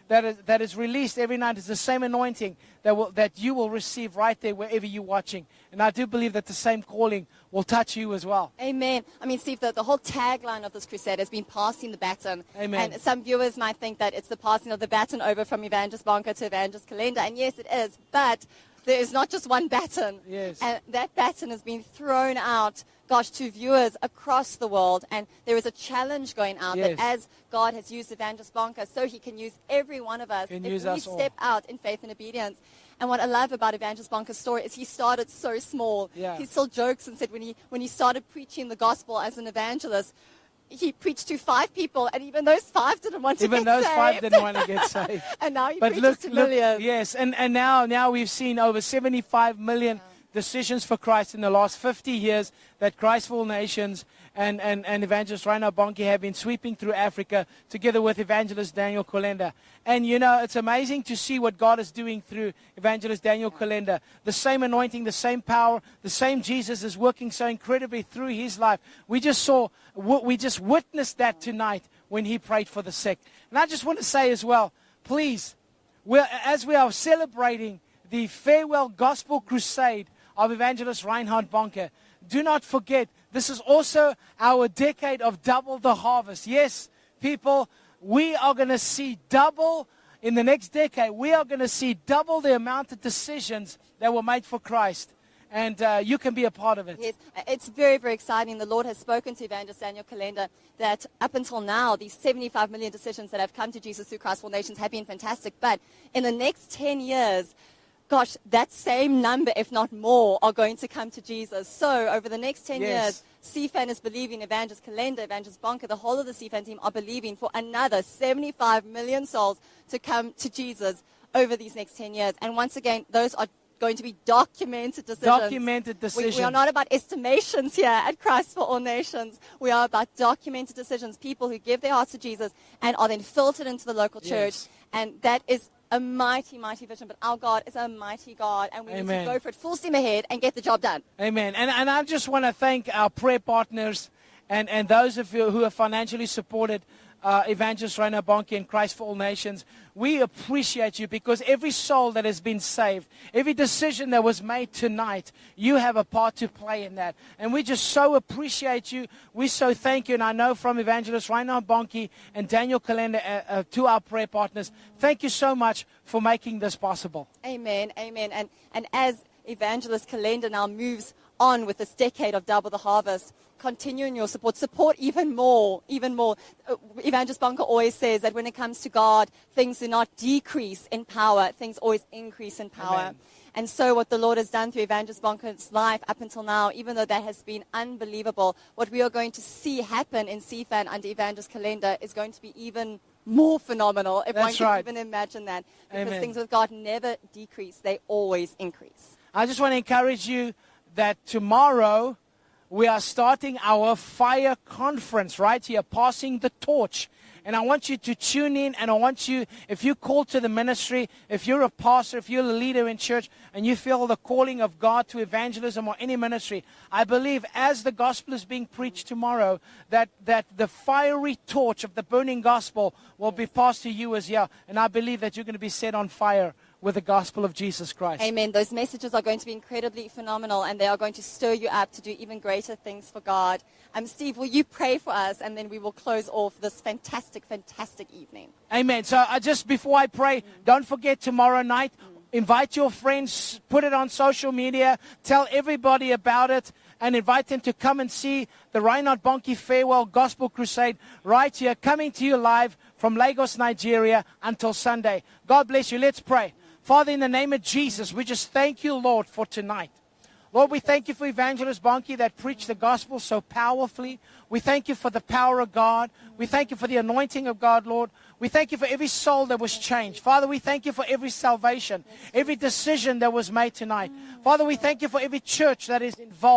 that is, that is released every night is the same anointing that, will, that you will receive right there wherever you're watching. And I do believe that the same calling will touch you as well. Amen. I mean, Steve, the, the whole tagline of this crusade has been passing the baton. Amen. And some viewers might think that it's the passing of the baton over from Evangelist Bonker to Evangelist Kalenda. And yes, it is. But there is not just one baton. Yes. And that baton has been thrown out, gosh, to viewers across the world. And there is a challenge going out Yes. that as God has used Evangelist Bonker, so he can use every one of us Can if use we us all. step out in faith and obedience. And what I love about Evangelist Bonker's story is he started so small. Yeah. He still jokes and said when he, when he started preaching the gospel as an evangelist, he preached to five people, and even those five didn't want to Even get those saved. five didn't want to get saved. And now he But preaches look, to look, millions. yes, and, and now now we've seen over seventy-five million decisions for Christ in the last fifty years that Christ for All Nations and, and, and Evangelist Reinhard Bonnke have been sweeping through Africa together with Evangelist Daniel Kolenda. And, you know, it's amazing to see what God is doing through Evangelist Daniel Kolenda. The same anointing, the same power, the same Jesus is working so incredibly through his life. We just saw, we just witnessed that tonight when he prayed for the sick. And I just want to say as well, please, we're, as we are celebrating the farewell gospel crusade of Evangelist Reinhard Bonnke, do not forget, this is also our decade of double the harvest. Yes, people, we are going to see double in the next decade. We are going to see double the amount of decisions that were made for Christ. And uh, you can be a part of it. Yes, it's very, very exciting. The Lord has spoken to Evangelist Daniel Kolenda that up until now, these seventy-five million decisions that have come to Jesus through Christ for All Nations have been fantastic. But in the next ten years, gosh, that same number, if not more, are going to come to Jesus. So over the next ten Yes. years, C F A N is believing, Evangelist Kalenda, Evangelist Bonnke, the whole of the C F A N team are believing for another seventy-five million souls to come to Jesus over these next ten years. And once again, those are going to be documented decisions. Documented We, decisions. we are not about estimations here at Christ for All Nations. We are about documented decisions, people who give their hearts to Jesus and are then filtered into the local church. Yes. And that is a mighty, mighty vision. But our God is a mighty God, and we Amen. need to go for it full steam ahead and get the job done. Amen. And, and I just want to thank our prayer partners and, and those of you who have financially supported uh, Evangelist Reinhard Bonnke and Christ for All Nations. We appreciate you because every soul that has been saved, every decision that was made tonight, you have a part to play in that. And we just so appreciate you. We so thank you. And I know from Evangelist Reinhard Bonnke and Daniel Kolenda uh, uh, to our prayer partners, thank you so much for making this possible. Amen, amen. And, and as Evangelist Kalenda now moves on with this decade of Double the Harvest, continue in your support. Support even more, even more. Uh, Evangelist Bonnke always says that when it comes to God, things do not decrease in power. Things always increase in power. Amen. And so what the Lord has done through Evangelist Bonnke's life up until now, even though that has been unbelievable, what we are going to see happen in C F A N under Evangelist Kalenda is going to be even more phenomenal, if one That's can right. even imagine that. Because Amen. things with God never decrease. They always increase. I just want to encourage you that tomorrow we are starting our fire conference right here, passing the torch. And I want you to tune in, and I want you, if you call to the ministry, if you're a pastor, if you're a leader in church, and you feel the calling of God to evangelism or any ministry, I believe as the gospel is being preached tomorrow, that, that the fiery torch of the burning gospel will be passed to you as well. And I believe that you're going to be set on fire with the gospel of Jesus Christ. Amen. Those messages are going to be incredibly phenomenal, and they are going to stir you up to do even greater things for God. Um, Steve, will you pray for us, and then we will close off this fantastic, fantastic evening. Amen. So uh, just before I pray, don't forget tomorrow night, invite your friends, put it on social media, tell everybody about it, and invite them to come and see the Reinhard Bonnke Farewell Gospel Crusade right here, coming to you live from Lagos, Nigeria, until Sunday. God bless you. Let's pray. Father, in the name of Jesus, we just thank you, Lord, for tonight. Lord, we thank you for Evangelist Bonnke that preached the gospel so powerfully. We thank you for the power of God. We thank you for the anointing of God, Lord. We thank you for every soul that was changed. Father, we thank you for every salvation, every decision that was made tonight. Father, we thank you for every church that is involved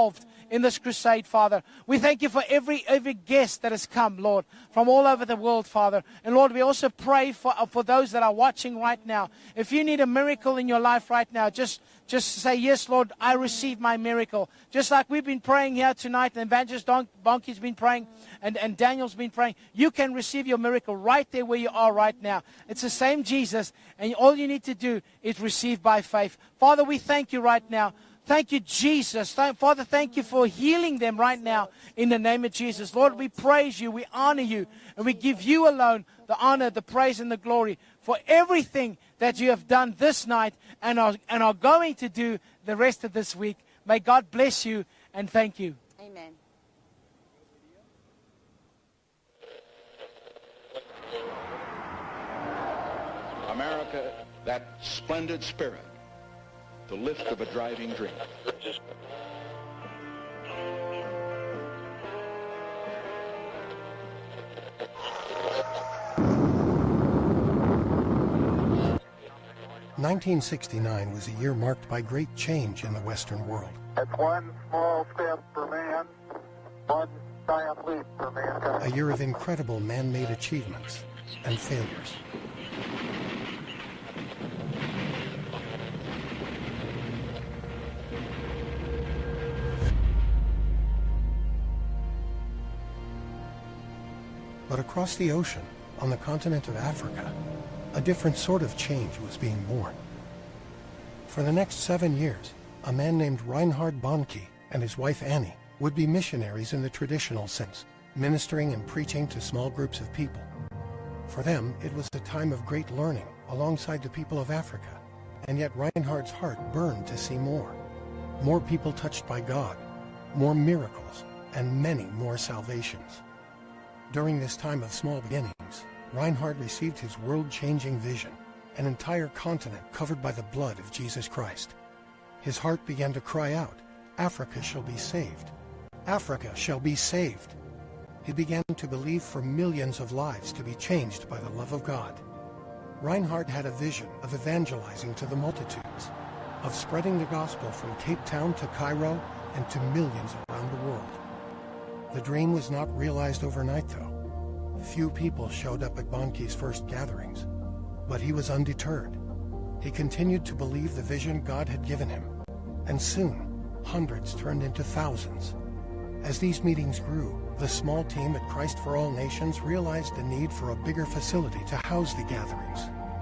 in this crusade, Father. We thank you for every every guest that has come, Lord, from all over the world, Father. And Lord, we also pray for, for those that are watching right now. If you need a miracle in your life right now, just Just say, yes, Lord, I receive my miracle. Just like we've been praying here tonight, and Evangelist Don- Bonke's been praying, and, and Daniel's been praying. You can receive your miracle right there where you are right now. It's the same Jesus, and all you need to do is receive by faith. Father, we thank you right now. Thank you, Jesus. Thank, Father, thank you for healing them right now in the name of Jesus. Lord, we praise you, we honor you, and we give you alone the honor, the praise, and the glory for everything that you have done this night and are, and are going to do the rest of this week. May God bless you and thank you. Amen. America, that splendid spirit, the lift of a driving dream. nineteen sixty-nine was a year marked by great change in the Western world. It's one small step for man, one giant leap for mankind. A year of incredible man-made achievements and failures. But across the ocean, on the continent of Africa, a different sort of change was being born. For the next seven years, a man named Reinhard Bonnke and his wife Annie would be missionaries in the traditional sense, ministering and preaching to small groups of people. For them, it was a time of great learning alongside the people of Africa, and yet Reinhard's heart burned to see more. More people touched by God, more miracles, and many more salvations. During this time of small beginnings, Reinhard received his world-changing vision, an entire continent covered by the blood of Jesus Christ. His heart began to cry out, Africa shall be saved. Africa shall be saved. He began to believe for millions of lives to be changed by the love of God. Reinhard had a vision of evangelizing to the multitudes, of spreading the gospel from Cape Town to Cairo and to millions around the world. The dream was not realized overnight, though. Few people showed up at Bonnke's first gatherings, but he was undeterred. He continued to believe the vision God had given him, and soon, hundreds turned into thousands. As these meetings grew, the small team at Christ for All Nations realized the need for a bigger facility to house the gatherings.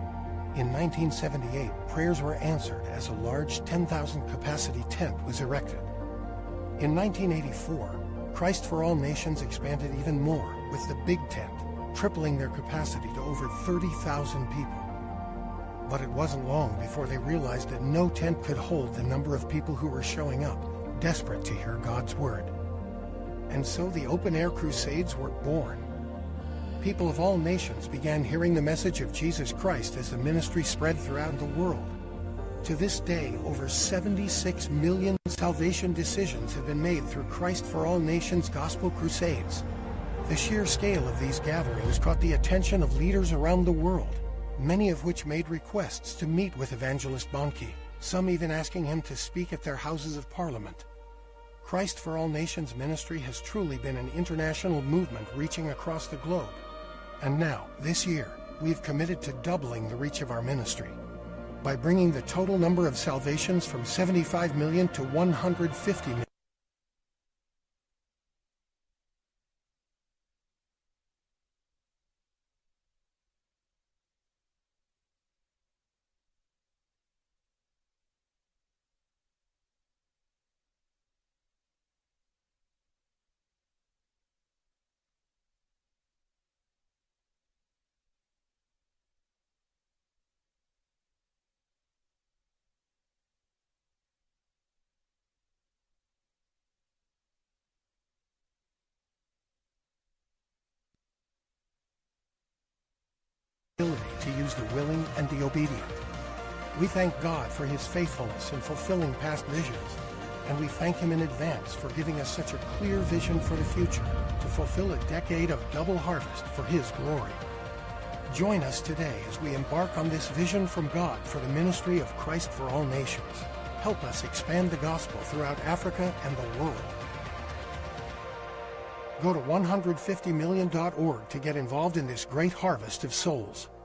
In nineteen seventy-eight, prayers were answered as a large ten thousand capacity tent was erected. In nineteen eighty-four, Christ for All Nations expanded even more with the big tent, tripling their capacity to over thirty thousand people. But it wasn't long before they realized that no tent could hold the number of people who were showing up, desperate to hear God's word. And so the open-air crusades were born. People of all nations began hearing the message of Jesus Christ as the ministry spread throughout the world. To this day, over seventy-six million salvation decisions have been made through Christ for All Nations gospel crusades. The sheer scale of these gatherings caught the attention of leaders around the world, many of which made requests to meet with Evangelist Bonnke, some even asking him to speak at their Houses of Parliament. Christ for All Nations ministry has truly been an international movement reaching across the globe. And now, this year, we've committed to doubling the reach of our ministry by bringing the total number of salvations from seventy-five million to one hundred fifty million. To use the willing and the obedient. We thank God for his faithfulness in fulfilling past visions, and we thank him in advance for giving us such a clear vision for the future to fulfill a decade of double harvest for his glory. Join us today as we embark on this vision from God for the ministry of Christ for All Nations. Help us expand the gospel throughout Africa and the world. Go to one hundred fifty million dot org to get involved in this great harvest of souls.